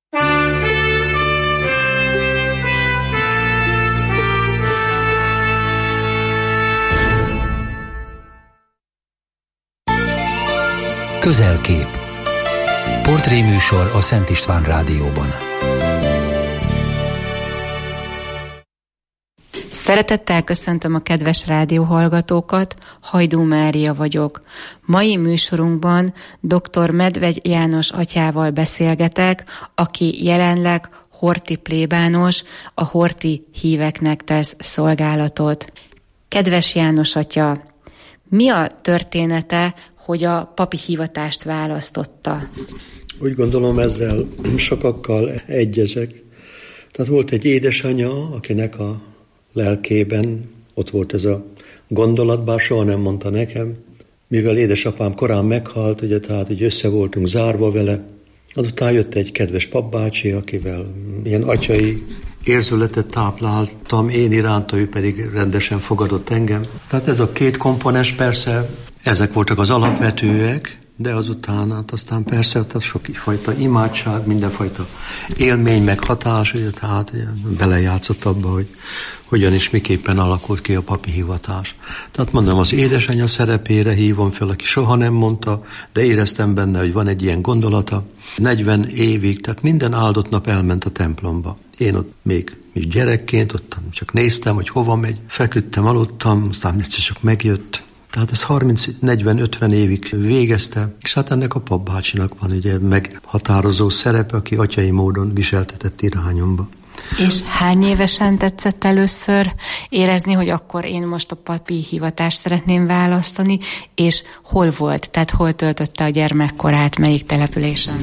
Speaker 6: Közelkép. Portréműsor a Szent István Rádióban.
Speaker 7: Szeretettel köszöntöm a kedves rádióhallgatókat, Hajdú Mária vagyok. Mai műsorunkban dr. Medvegy János atyával beszélgetek, aki jelenleg horti plébános, a horti híveknek tesz szolgálatot. Kedves János atya, mi a története, hogy a papi hivatást választotta?
Speaker 8: Úgy gondolom, ezzel sokakkal egyezek. Tehát volt egy édesanyja, akinek a lelkében ott volt ez a gondolat, bár soha nem mondta nekem, mivel édesapám korán meghalt, ugye, tehát hogy össze voltunk zárva vele. Azután jött egy kedves papbácsi, akivel ilyen atyai érzületet tápláltam én iránta, ő pedig rendesen fogadott engem. Tehát ez a két komponens persze, ezek voltak az alapvetőek, de azután, hát aztán persze, tehát sokfajta imádság, mindenfajta élmény, meg hatás, ugye, tehát belejátszott abba, hogy hogyan és miképpen alakult ki a papi hivatás. Tehát mondom, az édesanyja szerepére hívom fel, aki soha nem mondta, de éreztem benne, hogy van egy ilyen gondolata. 40 évig, tehát minden áldott nap elment a templomba. Én ott még gyerekként, ott csak néztem, hogy hova megy, feküdtem, aludtam, aztán egyszer csak megjött. Tehát ez 30-40-50 évig végezte, és hát ennek a papbácsinak van ugye meghatározó szerepe, aki atyai módon viseltetett irányomba.
Speaker 7: És hány évesen tetszett először érezni, hogy akkor én most a papi hivatást szeretném választani, és hol volt? Tehát hol töltötte a gyermekkorát, melyik településen?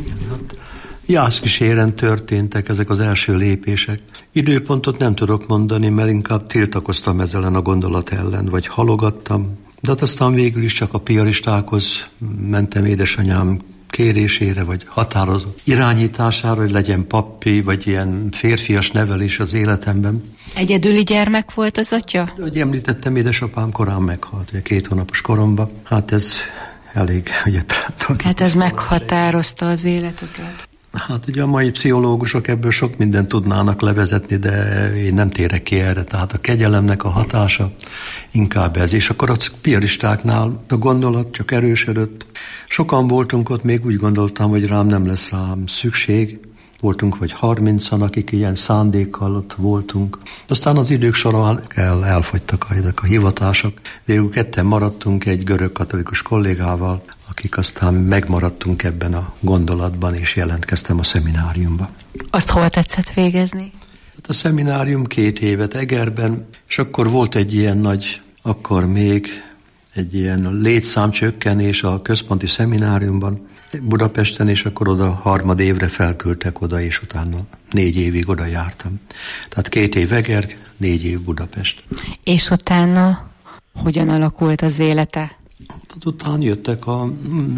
Speaker 8: Jászkíséren történtek ezek az első lépések. Időpontot nem tudok mondani, mert inkább tiltakoztam ezzel a gondolat ellen, vagy halogattam. De hát aztán végül is csak a piaristákhoz mentem édesanyám kérésére, vagy határozott irányítására, hogy legyen pappi, vagy ilyen férfias nevelés az életemben.
Speaker 7: Egyedüli gyermek volt az atya?
Speaker 8: Ahogy említettem, édesapám korán meghalt, ugye 2 hónapos koromban. Hát ez elég, ugye...
Speaker 7: Hát ez meghatározta az életüket.
Speaker 8: Hát ugye a mai pszichológusok ebből sok mindent tudnának levezetni, de én nem térek ki erre. Tehát a kegyelemnek a hatása inkább ez. És akkor a piaristáknál a gondolat csak erősödött. Sokan voltunk ott, még úgy gondoltam, hogy rám nem lesz rám szükség. Voltunk vagy 30-an, akik ilyen szándékkal ott voltunk. Aztán az idők során elfogytak a hivatások. Végül 2 maradtunk egy görög katolikus kollégával, akik aztán megmaradtunk ebben a gondolatban, és jelentkeztem a szemináriumba.
Speaker 7: Azt hol tetszett végezni?
Speaker 8: A szeminárium 2 évet Egerben, és akkor volt egy ilyen nagy, akkor még egy ilyen létszámcsökkenés a központi szemináriumban Budapesten, és akkor oda 3. évre felküldtek oda, és utána 4 évig oda jártam. Tehát 2 év Eger, 4 év Budapest. És
Speaker 7: utána hogyan alakult az élete?
Speaker 8: Tehát utána jöttek a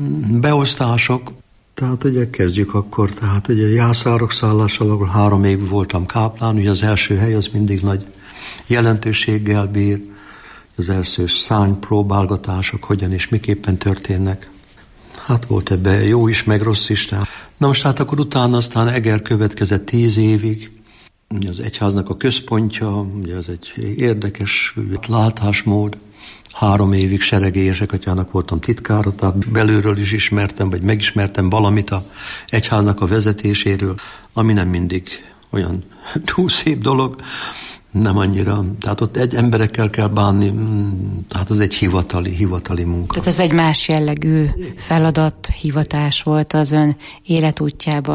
Speaker 8: beosztások, tehát ugye kezdjük akkor, tehát ugye jászárok szállással, ahol 3 évig voltam káplán, ugye az első hely az mindig nagy jelentőséggel bír, az első szárnypróbálgatások hogyan és miképpen történnek. Hát volt ebben jó is, meg rossz is. Na most hát akkor utána aztán Eger következett 10 évig, ugye az egyháznak a központja, ugye az egy érdekes látásmód. 3 évig seregélyesek atyának voltam titkára, tehát belülről is ismertem, vagy megismertem valamit a egyháznak a vezetéséről, ami nem mindig olyan túl szép dolog, nem annyira. Tehát ott egy emberekkel kell bánni, tehát az egy hivatali munka.
Speaker 7: Tehát ez egy más jellegű feladat, hivatás volt az ön életútjában.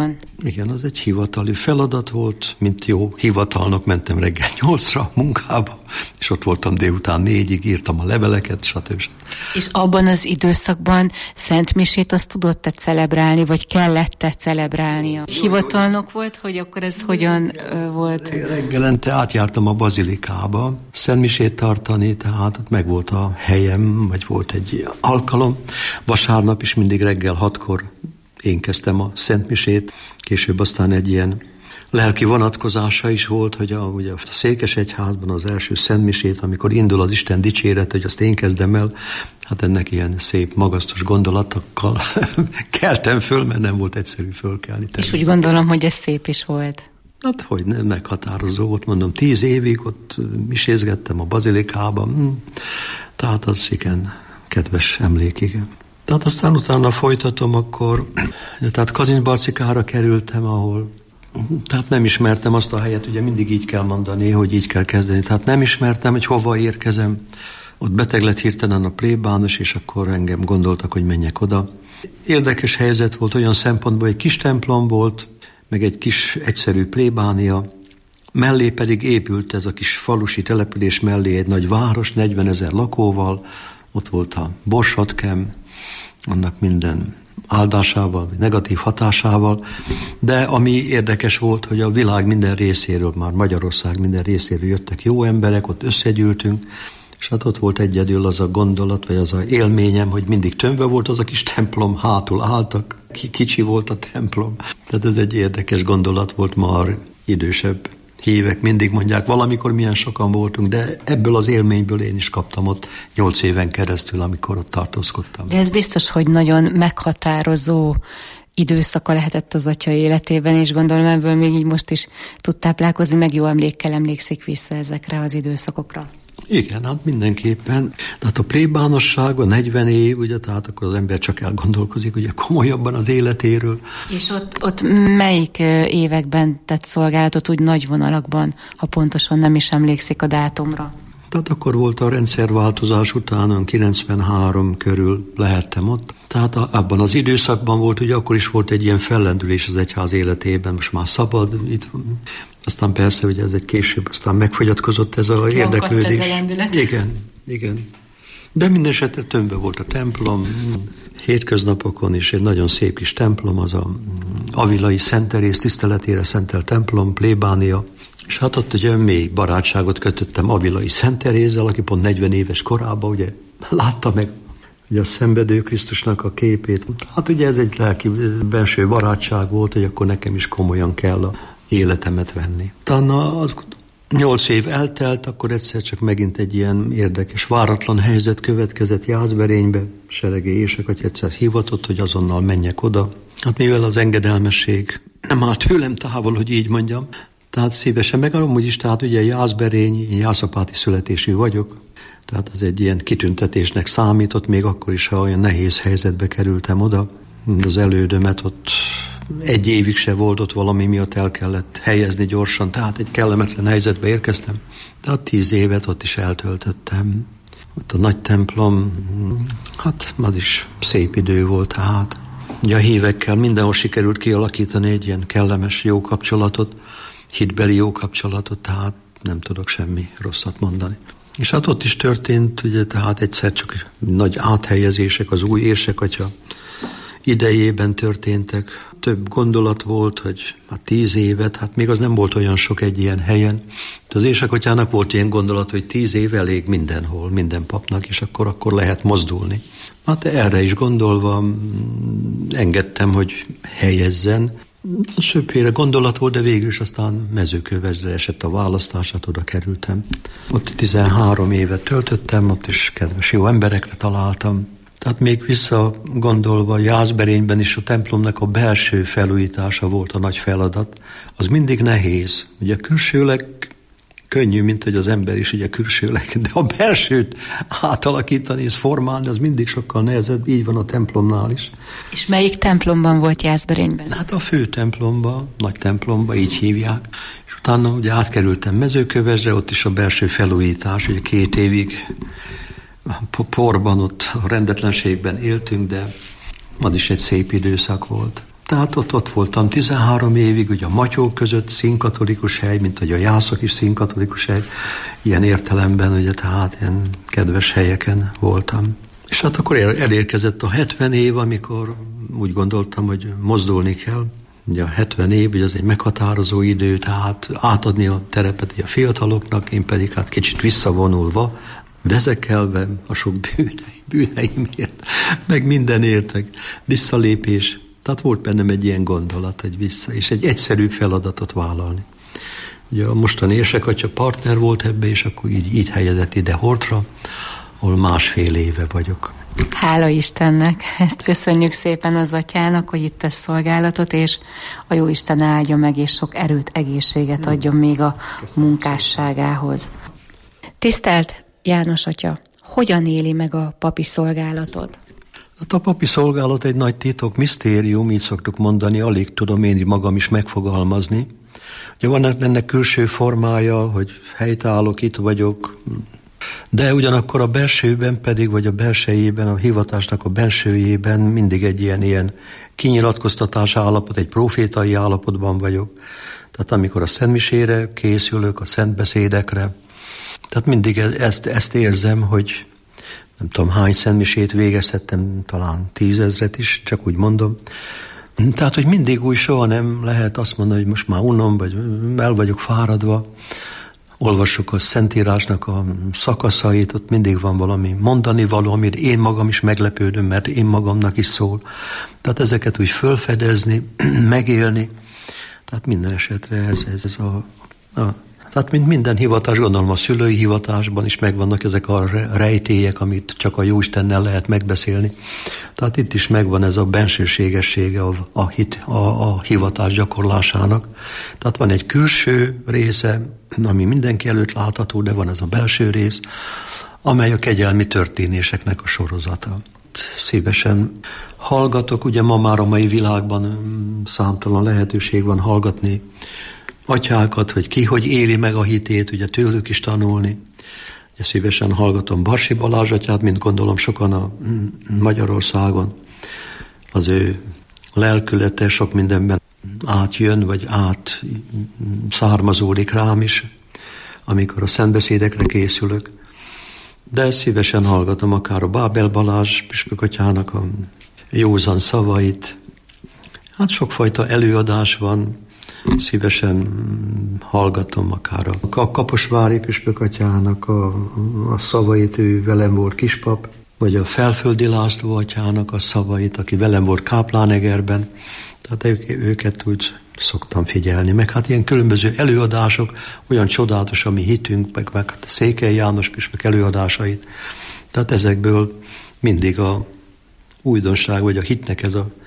Speaker 8: Igen, az egy hivatali feladat volt, mint jó hivatalnok mentem reggel 8-ra munkába, és ott voltam délután 4-ig, írtam a leveleket, stb.
Speaker 7: És abban az időszakban szentmisét azt tudott-e celebrálni, vagy kellett-e celebrálnia? Hivatalnok volt, hogy akkor ez hogyan volt?
Speaker 8: Reggelente átjártam a bazilikába szentmisét tartani, tehát ott meg volt a helyem, vagy volt egy alkalom. Vasárnap is mindig reggel 6-kor én kezdtem a szentmisét, később aztán egy ilyen lelki vonatkozása is volt, hogy ugye a Székesegyházban az első szentmisét, amikor indul az Isten dicséret, hogy azt én kezdem el, hát ennek ilyen szép, magasztos gondolatokkal keltem föl, mert nem volt egyszerű fölkelni.
Speaker 7: És úgy gondolom, hogy ez szép is volt.
Speaker 8: Hát hogy nem, meghatározó volt, mondom, 10 évig ott misézgettem a bazilikában, tehát az igen, kedves emlék, igen. Tehát aztán utána folytatom, akkor, tehát Kazincbarcikára kerültem, ahol, tehát nem ismertem azt a helyet, ugye mindig így kell mondani, hogy így kell kezdeni, tehát nem ismertem, hogy hova érkezem, ott beteg lett hirtelen a plébános, és akkor engem gondoltak, hogy menjek oda. Érdekes helyzet volt olyan szempontból, egy kis templom volt, meg egy kis egyszerű plébánia, mellé pedig épült ez a kis falusi település mellé egy nagy város, 40 000 lakóval, ott volt a Borsodkem, annak minden áldásával, vagy negatív hatásával, de ami érdekes volt, hogy a világ minden részéről, már Magyarország minden részéről jöttek jó emberek, ott összegyűltünk, és hát ott volt egyedül az a gondolat, vagy az a élményem, hogy mindig tömve volt az a kis templom, hátul álltak, kicsi volt a templom. Tehát ez egy érdekes gondolat volt, már idősebb hívek mindig mondják, valamikor milyen sokan voltunk, de ebből az élményből én is kaptam ott 8 éven keresztül, amikor ott tartózkodtam.
Speaker 7: De ez biztos, hogy nagyon meghatározó időszaka lehetett az atya életében, és gondolom ebből még így most is tud táplálkozni, meg jó emlékkel emlékszik vissza ezekre az időszakokra.
Speaker 8: Igen, hát mindenképpen. Tehát a plébánosság, a 40 év, ugye, tehát akkor az ember csak elgondolkozik, ugye komolyabban az életéről.
Speaker 7: És ott melyik években tett szolgálatot úgy nagy vonalakban, ha pontosan nem is emlékszik a dátumra?
Speaker 8: Tehát akkor volt a rendszerváltozás után, 93 körül lehettem ott. Tehát abban az időszakban volt, ugye akkor is volt egy ilyen fellendülés az egyház életében, most már szabad, itt, aztán persze, ugye ez egy később, aztán megfogyatkozott ez az érdeklődés. Igen. De minden esetre tömbbe volt a templom, hétköznapokon is egy nagyon szép kis templom, az a Avilai Szent Teréz tiszteletére szentelt templom, plébánia, és hát ott ugye mély barátságot kötöttem Avilai Szent Terézzel, aki pont 40 éves korában ugye látta meg ugye a szenvedő Krisztusnak a képét. Hát ugye ez egy lelki benső barátság volt, hogy akkor nekem is komolyan kell a életemet venni. Utána az 8 év eltelt, akkor egyszer csak megint egy ilyen érdekes, váratlan helyzet következett Jászberénybe. Seregi éjszakat egyszer hivatott, hogy azonnal menjek oda. Hát mivel az engedelmesség nem áll tőlem távol, hogy így mondjam, tehát szívesen meg amúgy is, tehát ugye Jászberény, jászapáti születésű vagyok, tehát ez egy ilyen kitüntetésnek számított, még akkor is, ha olyan nehéz helyzetbe kerültem oda. Az elődömet ott 1 évig se volt, ott valami miatt el kellett helyezni gyorsan, tehát egy kellemetlen helyzetbe érkeztem. Tehát 10 évet ott is eltöltöttem. Ott a nagy templom, hát az is szép idő volt, tehát ugye a hívekkel mindenhol sikerült kialakítani egy ilyen kellemes jó kapcsolatot, hitbeli jó kapcsolatot, tehát nem tudok semmi rosszat mondani. És hát ott is történt, ugye, tehát egyszer csak nagy áthelyezések az új érsekatya idejében történtek. Több gondolat volt, hogy 10 évet, hát még az nem volt olyan sok egy ilyen helyen. De az érsegatyának volt ilyen gondolat, hogy 10 év elég mindenhol, minden papnak, és akkor lehet mozdulni. Hát erre is gondolva engedtem, hogy helyezzen. Többféle gondolat volt, de végül is aztán Mezőkövesdre esett a választás, hát oda kerültem. Ott 13 évet töltöttem, ott is kedves jó emberekre találtam. Tehát még visszagondolva, Jászberényben is a templomnak a belső felújítása volt a nagy feladat. Az mindig nehéz. Ugye külsőleg könnyű, mint hogy az ember is ugye külsőleg, de a belsőt átalakítani és formálni, az mindig sokkal nehezebb, így van a templomnál is.
Speaker 7: És melyik templomban volt Jászberényben?
Speaker 8: Hát a fő templomba, nagy templomba, így hívják. És utána ugye átkerültem Mezőkövesdre, ott is a belső felújítás, ugye 2 évig porban, ott a rendetlenségben éltünk, de az is egy szép időszak volt. Tehát ott voltam 13 évig, ugye a Matyók között színkatolikus hely, mint hogy a Jászok is színkatolikus hely, ilyen értelemben, ugye, tehát ilyen kedves helyeken voltam. És hát akkor elérkezett a 70 év, amikor úgy gondoltam, hogy mozdulni kell. Ugye a 70 év, ugye az egy meghatározó idő, tehát átadni a terepet a fiataloknak, én pedig hát kicsit visszavonulva, vezekelve a sok bűneimért, meg mindenértek, visszalépés. Tehát volt bennem egy ilyen gondolat, és egy egyszerűbb feladatot vállalni. Ugye a mostani érsek-atya partner volt ebbe, és akkor így helyezett ide Hortra, ahol 1,5 éve vagyok.
Speaker 7: Hála Istennek, ezt köszönjük szépen az atyának, hogy itt tesz szolgálatot, és a Jóisten áldja meg, és sok erőt, egészséget adjon még a munkásságához. Tisztelt János atya, hogyan éli meg a papi szolgálatot?
Speaker 8: Hát a papi szolgálat egy nagy titok, misztérium, így szoktuk mondani, alig tudom én magam is megfogalmazni. Ugye van ennek külső formája, hogy helytállok, itt vagyok, de ugyanakkor a belsőben pedig, vagy a belsejében, a hivatásnak a belsőjében mindig egy ilyen kinyilatkoztatás állapot, egy profétai állapotban vagyok. Tehát amikor a szentmisére készülök, a szentbeszédekre, tehát mindig ezt érzem, hogy nem tudom hány szentmisét végezhettem, talán 10 000 is, csak úgy mondom. Tehát, hogy mindig úgy soha nem lehet azt mondani, hogy most már unom, vagy el vagyok fáradva. Olvassuk a Szentírásnak a szakaszait, ott mindig van valami mondani való, amit én magam is meglepődöm, mert én magamnak is szól. Tehát ezeket úgy fölfedezni, megélni. Tehát minden esetre ez tehát mint minden hivatás, gondolom a szülői hivatásban is megvannak ezek a rejtélyek, amit csak a Jóistennel lehet megbeszélni. Tehát itt is megvan ez a bensőségessége a hivatás gyakorlásának. Tehát van egy külső része, ami mindenki előtt látható, de van ez a belső rész, amely a kegyelmi történéseknek a sorozata. Szívesen hallgatok, ugye ma már a mai világban számtalan lehetőség van hallgatni atyákat, hogy ki hogy éli meg a hitét, ugye tőlük is tanulni. Ugye szívesen hallgatom Barsi Balázs atyát, mint gondolom sokan a Magyarországon. Az ő lelkülete sok mindenben átjön, vagy átszármazódik rám is, amikor a szentbeszédekre készülök. De szívesen hallgatom akár a Bábel Balázs püspök atyának a józan szavait. Hát sokfajta előadás van, szívesen hallgatom akár a Kaposvári püspök atyának a szavait, ő velem volt kispap, vagy a Felföldi László atyának a szavait, aki velem volt Káplánegerben. Tehát őket úgy szoktam figyelni. Meg hát ilyen különböző előadások, olyan csodálatos a mi hitünk, meg a Székely János püspök előadásait. Tehát ezekből mindig a újdonság, vagy a hitnek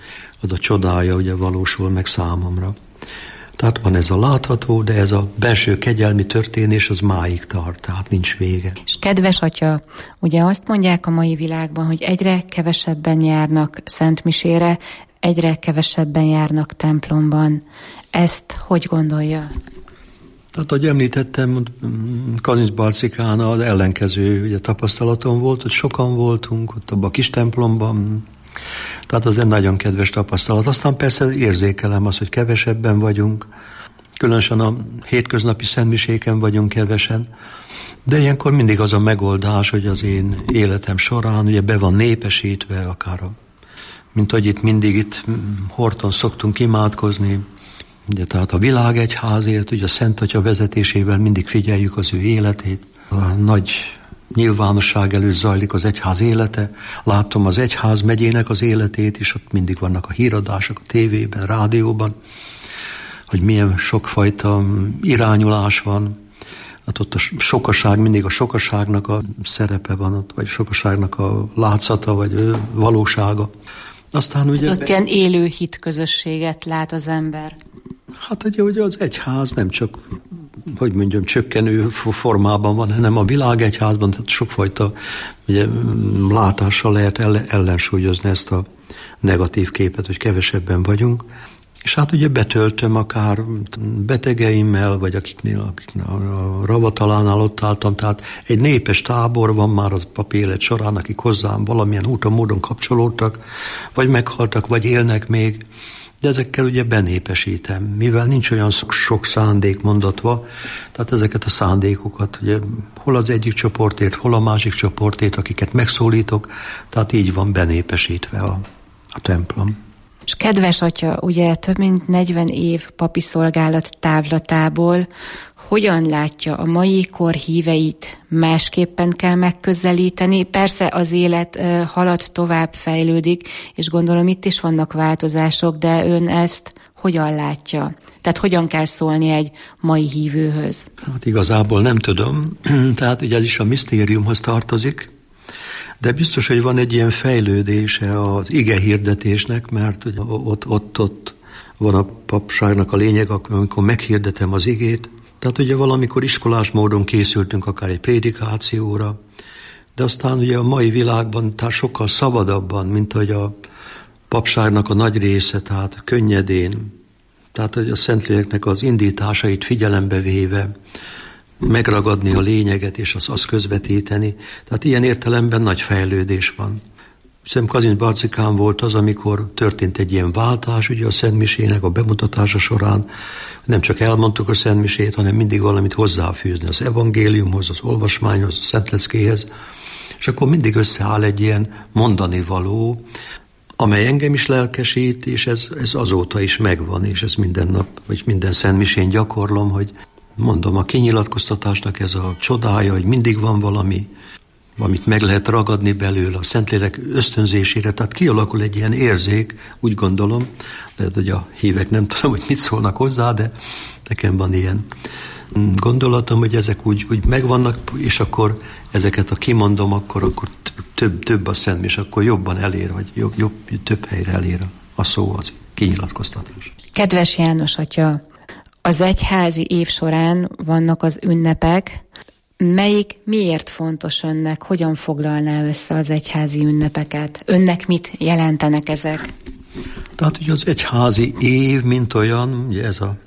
Speaker 8: az a csodája ugye valósul meg számomra. Tehát van ez a látható, de ez a belső kegyelmi történés az máig tart, tehát nincs vége.
Speaker 7: És kedves atya, ugye azt mondják a mai világban, hogy egyre kevesebben járnak szentmisére, egyre kevesebben járnak templomban. Ezt hogy gondolja?
Speaker 8: Tehát, ahogy említettem, Kaniszbarcikán az ellenkező ugye, tapasztalatom volt, hogy sokan voltunk ott abban a kis templomban. Tehát az egy nagyon kedves tapasztalat. Aztán persze érzékelem azt, hogy kevesebben vagyunk, különösen a hétköznapi szentmiséken vagyunk kevesen, de ilyenkor mindig az a megoldás, hogy az én életem során ugye be van népesítve, akár mint hogy itt Horton szoktunk imádkozni, ugye tehát a világegyházért, ugye a Szent Atya vezetésével mindig figyeljük az ő életét, a nagy nyilvánosság előtt zajlik az egyház élete. Látom az egyház megyének az életét is, ott mindig vannak a híradások a tévében, rádióban, hogy milyen sokfajta irányulás van. Hát ott a sokaság, mindig a sokaságnak a szerepe van ott, vagy a sokaságnak a látszata, vagy valósága. Aztán ugye...
Speaker 7: Hát ott ilyen élő hitközösséget lát az ember.
Speaker 8: Hát ugye az egyház nem csak, hogy mondjam, csökkenő formában van, hanem a világegyházban, tehát sokfajta ugye, látással lehet ellensúlyozni ezt a negatív képet, hogy kevesebben vagyunk. És hát ugye betöltöm akár betegeimmel, vagy akiknél a Ravatalánál ott álltam, tehát egy népes tábor van már az papi élet során, akik hozzám valamilyen úton, módon kapcsolódtak, vagy meghaltak, vagy élnek még. de ezekkel ugye benépesítem, mivel nincs olyan sok szándék mondatva, tehát ezeket a szándékokat, ugye hol az egyik csoportért, hol a másik csoportért, akiket megszólítok, tehát így van benépesítve a templom.
Speaker 7: És kedves atya, ugye több mint 40 év papi szolgálat távlatából hogyan látja a mai kor híveit, másképpen kell megközelíteni? Persze az élet halad tovább, fejlődik, és gondolom itt is vannak változások, de ön ezt hogyan látja? Tehát hogyan kell szólni egy mai hívőhöz?
Speaker 8: Hát igazából nem tudom, tehát ugye ez is a misztériumhoz tartozik, de biztos, hogy van egy ilyen fejlődése az ige hirdetésnek, mert ugye ott van a papságnak a lényeg, amikor meghirdetem az igét. Tehát ugye valamikor iskolás módon készültünk akár egy prédikációra, de aztán ugye a mai világban tehát sokkal szabadabban, mint hogy a papságnak a nagy része, tehát könnyedén, tehát hogy a Szentléleknek az indításait figyelembe véve megragadni a lényeget és azt közvetíteni. Tehát ilyen értelemben nagy fejlődés van. Hiszem Kazinc Barcikán volt az, amikor történt egy ilyen váltás, ugye a Szentmisének a bemutatása során nem csak elmondtuk a Szentmisét, hanem mindig valamit hozzáfűzni az evangéliumhoz, az olvasmányhoz, a Szentleckéhez, és akkor mindig összeáll egy ilyen mondani való, amely engem is lelkesít, és ez azóta is megvan, és ez minden nap, vagy minden Szentmisén gyakorlom, hogy mondom, a kinyilatkoztatásnak ez a csodája, hogy mindig van valami, amit meg lehet ragadni belőle a Szentlélek ösztönzésére, tehát kialakul egy ilyen érzék, úgy gondolom, lehet, hogy a hívek nem tudom, hogy mit szólnak hozzá, de nekem van ilyen gondolatom, hogy ezek úgy megvannak, és akkor ezeket, ha kimondom, akkor több a Szent, és akkor jobban elér, vagy több helyre elér a szó, az kinyilatkoztatás.
Speaker 7: Kedves János atya, az egyházi év során vannak az ünnepek. Melyik miért fontos önnek? Hogyan foglalná össze az egyházi ünnepeket? Önnek mit jelentenek ezek?
Speaker 8: Tehát ugye az egyházi év, mint olyan, ugye ez a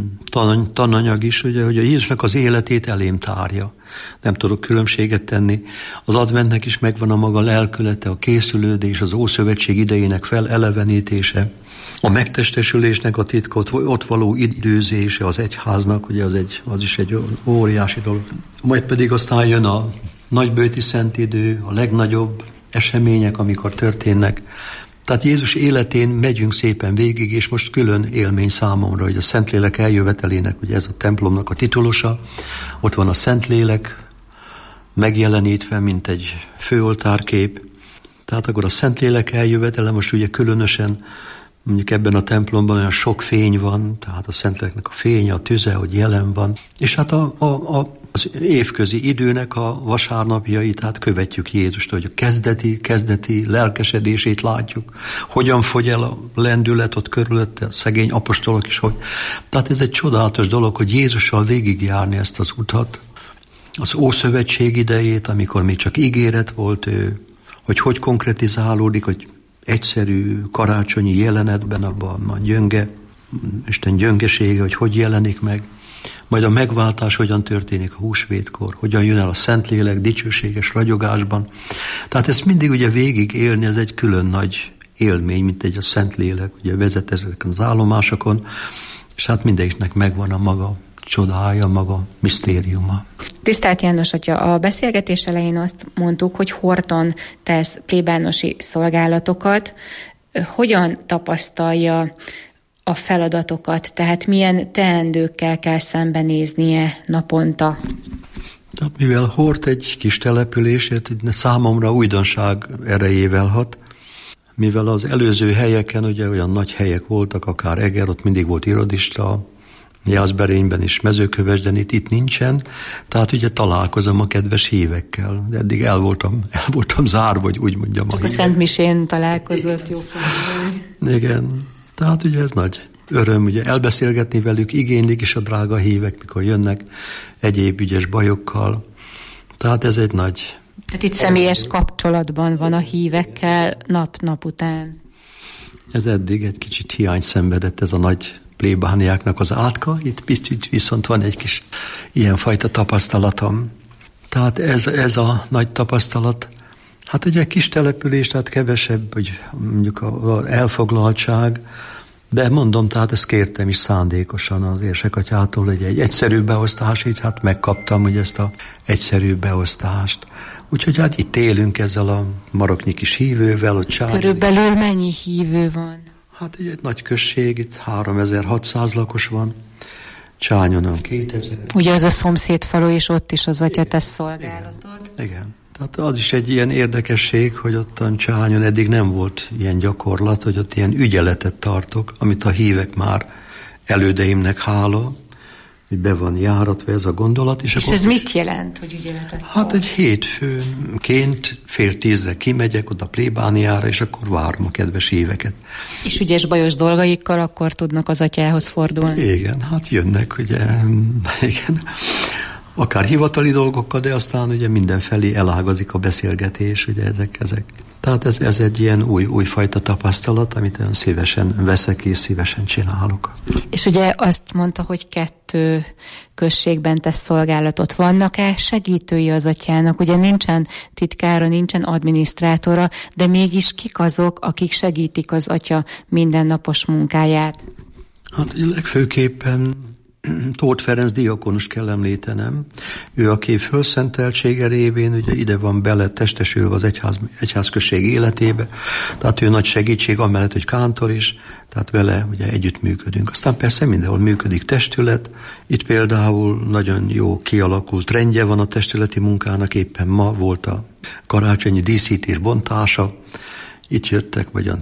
Speaker 8: tananyag is, ugye, hogy a Jézusnak az életét elém tárja. Nem tudok különbséget tenni. Az adventnek is megvan a maga lelkülete, a készülődés, az Ószövetség idejének felelevenítése, a megtestesülésnek a titkot, ott való időzése az egyháznak, ugye az is egy óriási dolog. Majd pedig aztán jön a nagybőti szentidő, a legnagyobb események, amikor történnek. Tehát Jézus életén megyünk szépen végig, és most külön élmény számomra, hogy a Szentlélek eljövetelének, ugye ez a templomnak a titulusa, ott van a Szentlélek megjelenítve, mint egy főoltárkép. Tehát akkor a Szentlélek eljövetele most ugye különösen, mondjuk ebben a templomban olyan sok fény van, tehát a Szentléleknek a fénye, a tüze, hogy jelen van. És hát az évközi időnek a vasárnapjai, tehát követjük Jézust, hogy a kezdeti lelkesedését látjuk, hogyan fogy el a lendület ott körülötte, a szegény apostolok is, hogy. Tehát ez egy csodálatos dolog, hogy Jézussal végigjárni ezt az utat, az Ószövetség idejét, amikor még csak ígéret volt ő, hogy konkretizálódik, hogy egyszerű karácsonyi jelenetben abban a Isten gyöngesége, hogy jelenik meg, majd a megváltás hogyan történik a húsvétkor, hogyan jön el a Szentlélek dicsőséges ragyogásban. Tehát ezt mindig ugye végig élni, ez egy külön nagy élmény, mint egy a Szentlélek, ugye vezet ezeken az állomásokon, és hát mindegyiknek megvan a maga csodája, maga misztériuma.
Speaker 7: Tisztelt János atya, a beszélgetés elején azt mondtuk, hogy Horton tesz plébánosi szolgálatokat. Hogyan tapasztalja a feladatokat, tehát milyen teendőkkel kell szembenéznie naponta?
Speaker 8: Tehát mivel Hort egy kis településért, számomra újdonság erejével hat, mivel az előző helyeken ugye olyan nagy helyek voltak, akár Eger, ott mindig volt irodista, Jászberényben is Mezőkövesden, itt nincsen, tehát ugye találkozom a kedves hívekkel, de eddig el voltam zárva, hogy úgy mondjam.
Speaker 7: Csak a Szentmisén találkozott, jó fogni.
Speaker 8: Igen, tehát ugye ez nagy öröm, ugye elbeszélgetni velük, igénylik is a drága hívek, mikor jönnek egyéb ügyes bajokkal, tehát ez egy nagy...
Speaker 7: Tehát itt személyes kapcsolatban van a hívekkel nap után.
Speaker 8: Ez eddig egy kicsit hiány szenvedett, ez a nagy plébániáknak az átka, itt viszont van egy kis ilyenfajta tapasztalatom. Tehát ez a nagy tapasztalat, hát ugye kis település, tehát kevesebb, hogy mondjuk a elfoglaltság, De mondom, tehát ezt kértem is szándékosan az érsekatyától, hogy egy egyszerű beosztás, így hát megkaptam hogy ezt a egyszerű beosztást. Úgyhogy hát itt élünk ezzel a maroknyi kis hívővel, ott Csányon.
Speaker 7: Körülbelül mennyi hívő van?
Speaker 8: Hát egy nagy község, itt 3600 lakos van, Csányonon 2000.
Speaker 7: Ugye az a szomszédfalu, és ott is az atya tesz szolgálatot.
Speaker 8: Igen. Tehát az is egy ilyen érdekesség, hogy ottan Csányon eddig nem volt ilyen gyakorlat, hogy ott ilyen ügyeletet tartok, amit a hívek már elődeimnek hála, hogy be van járatva ez a gondolat. És
Speaker 7: ez mit jelent, hogy ügyeletet?
Speaker 8: Hát egy hétfőnként 9:30 kimegyek oda plébániára, és akkor várom a kedves híveket.
Speaker 7: És ügyes bajos dolgaikkal akkor tudnak az atyához fordulni?
Speaker 8: Igen, hát jönnek, ugye, igen. Akár hivatali dolgokkal, de aztán ugye mindenfelé elágazik a beszélgetés, ugye ezek. Tehát ez egy ilyen újfajta tapasztalat, amit olyan szívesen veszek és szívesen csinálok.
Speaker 7: És ugye azt mondta, hogy 2 községben tesz szolgálatot. Vannak-e segítői az atyának? Ugye nincsen titkára, nincsen adminisztrátora, de mégis kik azok, akik segítik az atya mindennapos munkáját?
Speaker 8: Hát legfőképpen Tóth Ferenc diakonus kell említenem. Ő, aki fölszenteltsége révén ugye ide van bele testesülve az egyházközség életébe, tehát ő nagy segítség, amellett, hogy kántor is, tehát vele ugye együttműködünk. Aztán persze mindenhol működik testület, itt például nagyon jó kialakult rendje van a testületi munkának, éppen ma volt a karácsonyi díszítés bontása, itt jöttek vagyon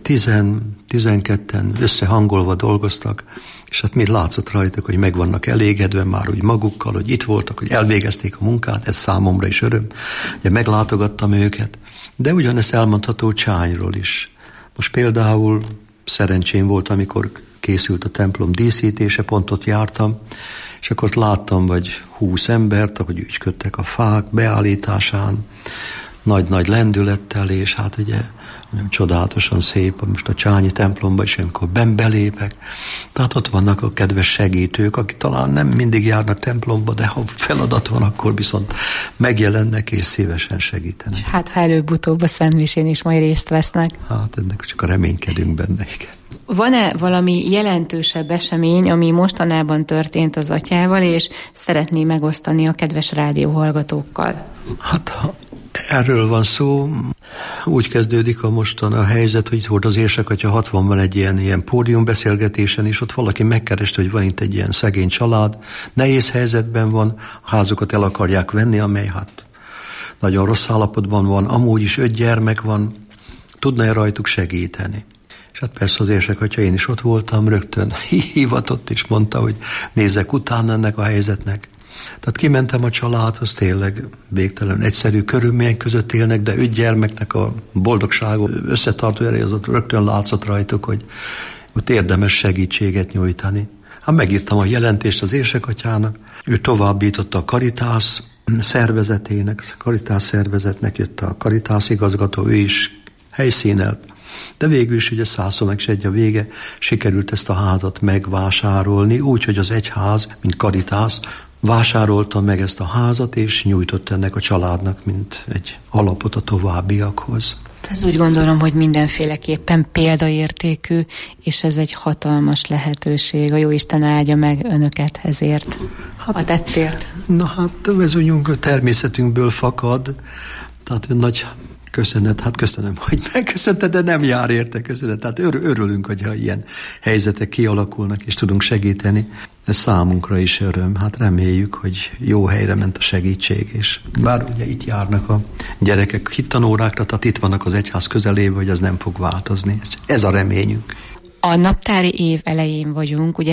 Speaker 8: 10-12-en, összehangolva dolgoztak, és hát mind látszott rajtuk, hogy meg vannak elégedve már úgy magukkal, hogy itt voltak, hogy elvégezték a munkát, ez számomra is öröm. Ugye meglátogattam őket, de ugyanezt elmondható Csányról is. Most például szerencsém volt, amikor készült a templom díszítése, pont ott jártam, és akkor láttam vagy 20 embert, ahogy ügyködtek a fák beállításán, nagy-nagy lendülettel, és hát ugye csodálatosan szép, most a Csányi templomba is, amikor belépek. Tehát ott vannak a kedves segítők, akik talán nem mindig járnak templomba, de ha feladat van, akkor viszont megjelennek és szívesen segítenek.
Speaker 7: És hát ha előbb-utóbb a szentmisén is majd részt vesznek.
Speaker 8: Hát ennek csak a reménykedünk benne, igen.
Speaker 7: Van-e valami jelentősebb esemény, ami mostanában történt az atyával, és szeretné megosztani a kedves rádióhallgatókkal?
Speaker 8: Hát erről van szó. Úgy kezdődik a mostan a helyzet, hogy itt volt az Érsekatya 60-ban egy ilyen pódiumbeszélgetésen, és ott valaki megkereste, hogy van itt egy ilyen szegény család, nehéz helyzetben van, a házukat el akarják venni, amely hát nagyon rossz állapotban van, amúgy is 5 gyermek van, tudna-e rajtuk segíteni? És hát persze az Érsekatya, én is ott voltam, rögtön hivatott, és mondta, hogy nézzek utána ennek a helyzetnek. Tehát kimentem a családhoz, tényleg végtelen egyszerű körülmények között élnek, de 5 gyermeknek a boldogsága összetartó ereje, az ott rögtön látszott rajtuk, hogy ott érdemes segítséget nyújtani. Hát megírtam a jelentést az Érsekatyának, ő továbbította a Caritas szervezetének, a Caritas szervezetnek jött a Caritas igazgató, ő is helyszínelt. De végül is ugye Szászónak is egy a vége, sikerült ezt a házat megvásárolni, úgy, hogy az egyház, mint Caritas, vásárolta meg ezt a házat, és nyújtott ennek a családnak, mint egy alapot a továbbiakhoz.
Speaker 7: Ez úgy gondolom, hogy mindenféleképpen példaértékű, és ez egy hatalmas lehetőség. A Jóisten áldja meg önöket ezért a tettért.
Speaker 8: Na hát ez úgy természetünkből fakad, tehát nagy köszönet, hát köszönöm, hogy megköszönted, de nem jár érte köszönet. Tehát örülünk, hogyha ilyen helyzetek kialakulnak, és tudunk segíteni. Ez számunkra is öröm. Hát reméljük, hogy jó helyre ment a segítség, és bár ugye itt járnak a gyerekek hittanórákra, tehát itt vannak az egyház közelében, hogy ez nem fog változni. Ez a reményünk.
Speaker 7: A naptári év elején vagyunk, ugye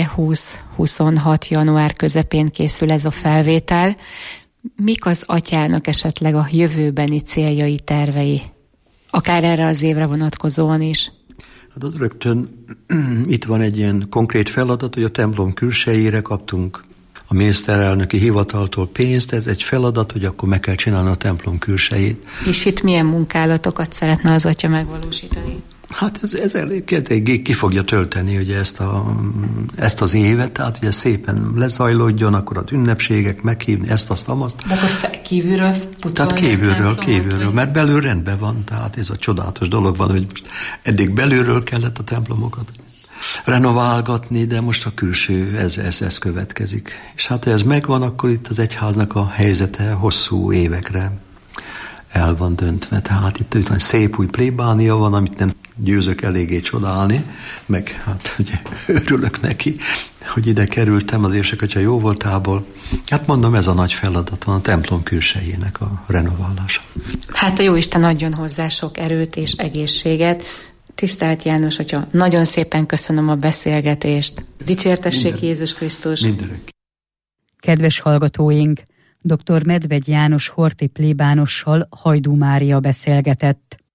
Speaker 7: 20-26 január közepén készül ez a felvétel. Mik az atyának esetleg a jövőbeni céljai, tervei? Akár erre az évre vonatkozóan is.
Speaker 8: Hát az rögtön itt van egy ilyen konkrét feladat, hogy a templom külsejére kaptunk a miniszterelnöki hivataltól pénzt, ez egy feladat, hogy akkor meg kell csinálni a templom külsejét.
Speaker 7: És itt milyen munkálatokat szeretne az atya megvalósítani?
Speaker 8: Hát ez elég ki fogja tölteni ugye ezt az évet, tehát ugye szépen lezajlódjon, akkor az ünnepségek meghívni ezt, azt, azt.
Speaker 7: De akkor kívülről pucolni?
Speaker 8: Tehát kívülről, mert belül rendben van, tehát ez a csodálatos dolog van, hogy most eddig belülről kellett a templomokat renoválgatni, de most a külső, ez következik. És hát, ha ez megvan, akkor itt az egyháznak a helyzete hosszú évekre el van döntve. Tehát itt szép új plébánia van, amit nem győzök eléggé csodálni, meg hát ugye örülök neki, hogy ide kerültem az Érsekatya jóvoltából. Hát mondom, ez a nagy feladat van, a templom külsejének a renoválása.
Speaker 7: Hát a Jóisten adjon hozzá sok erőt és egészséget. Tisztelt János Atya, nagyon szépen köszönöm a beszélgetést. Dicsértessék Jézus Krisztus!
Speaker 8: Mindenek.
Speaker 4: Kedves hallgatóink! Dr. Medvegy János horti plébánossal Hajdú Mária beszélgetett.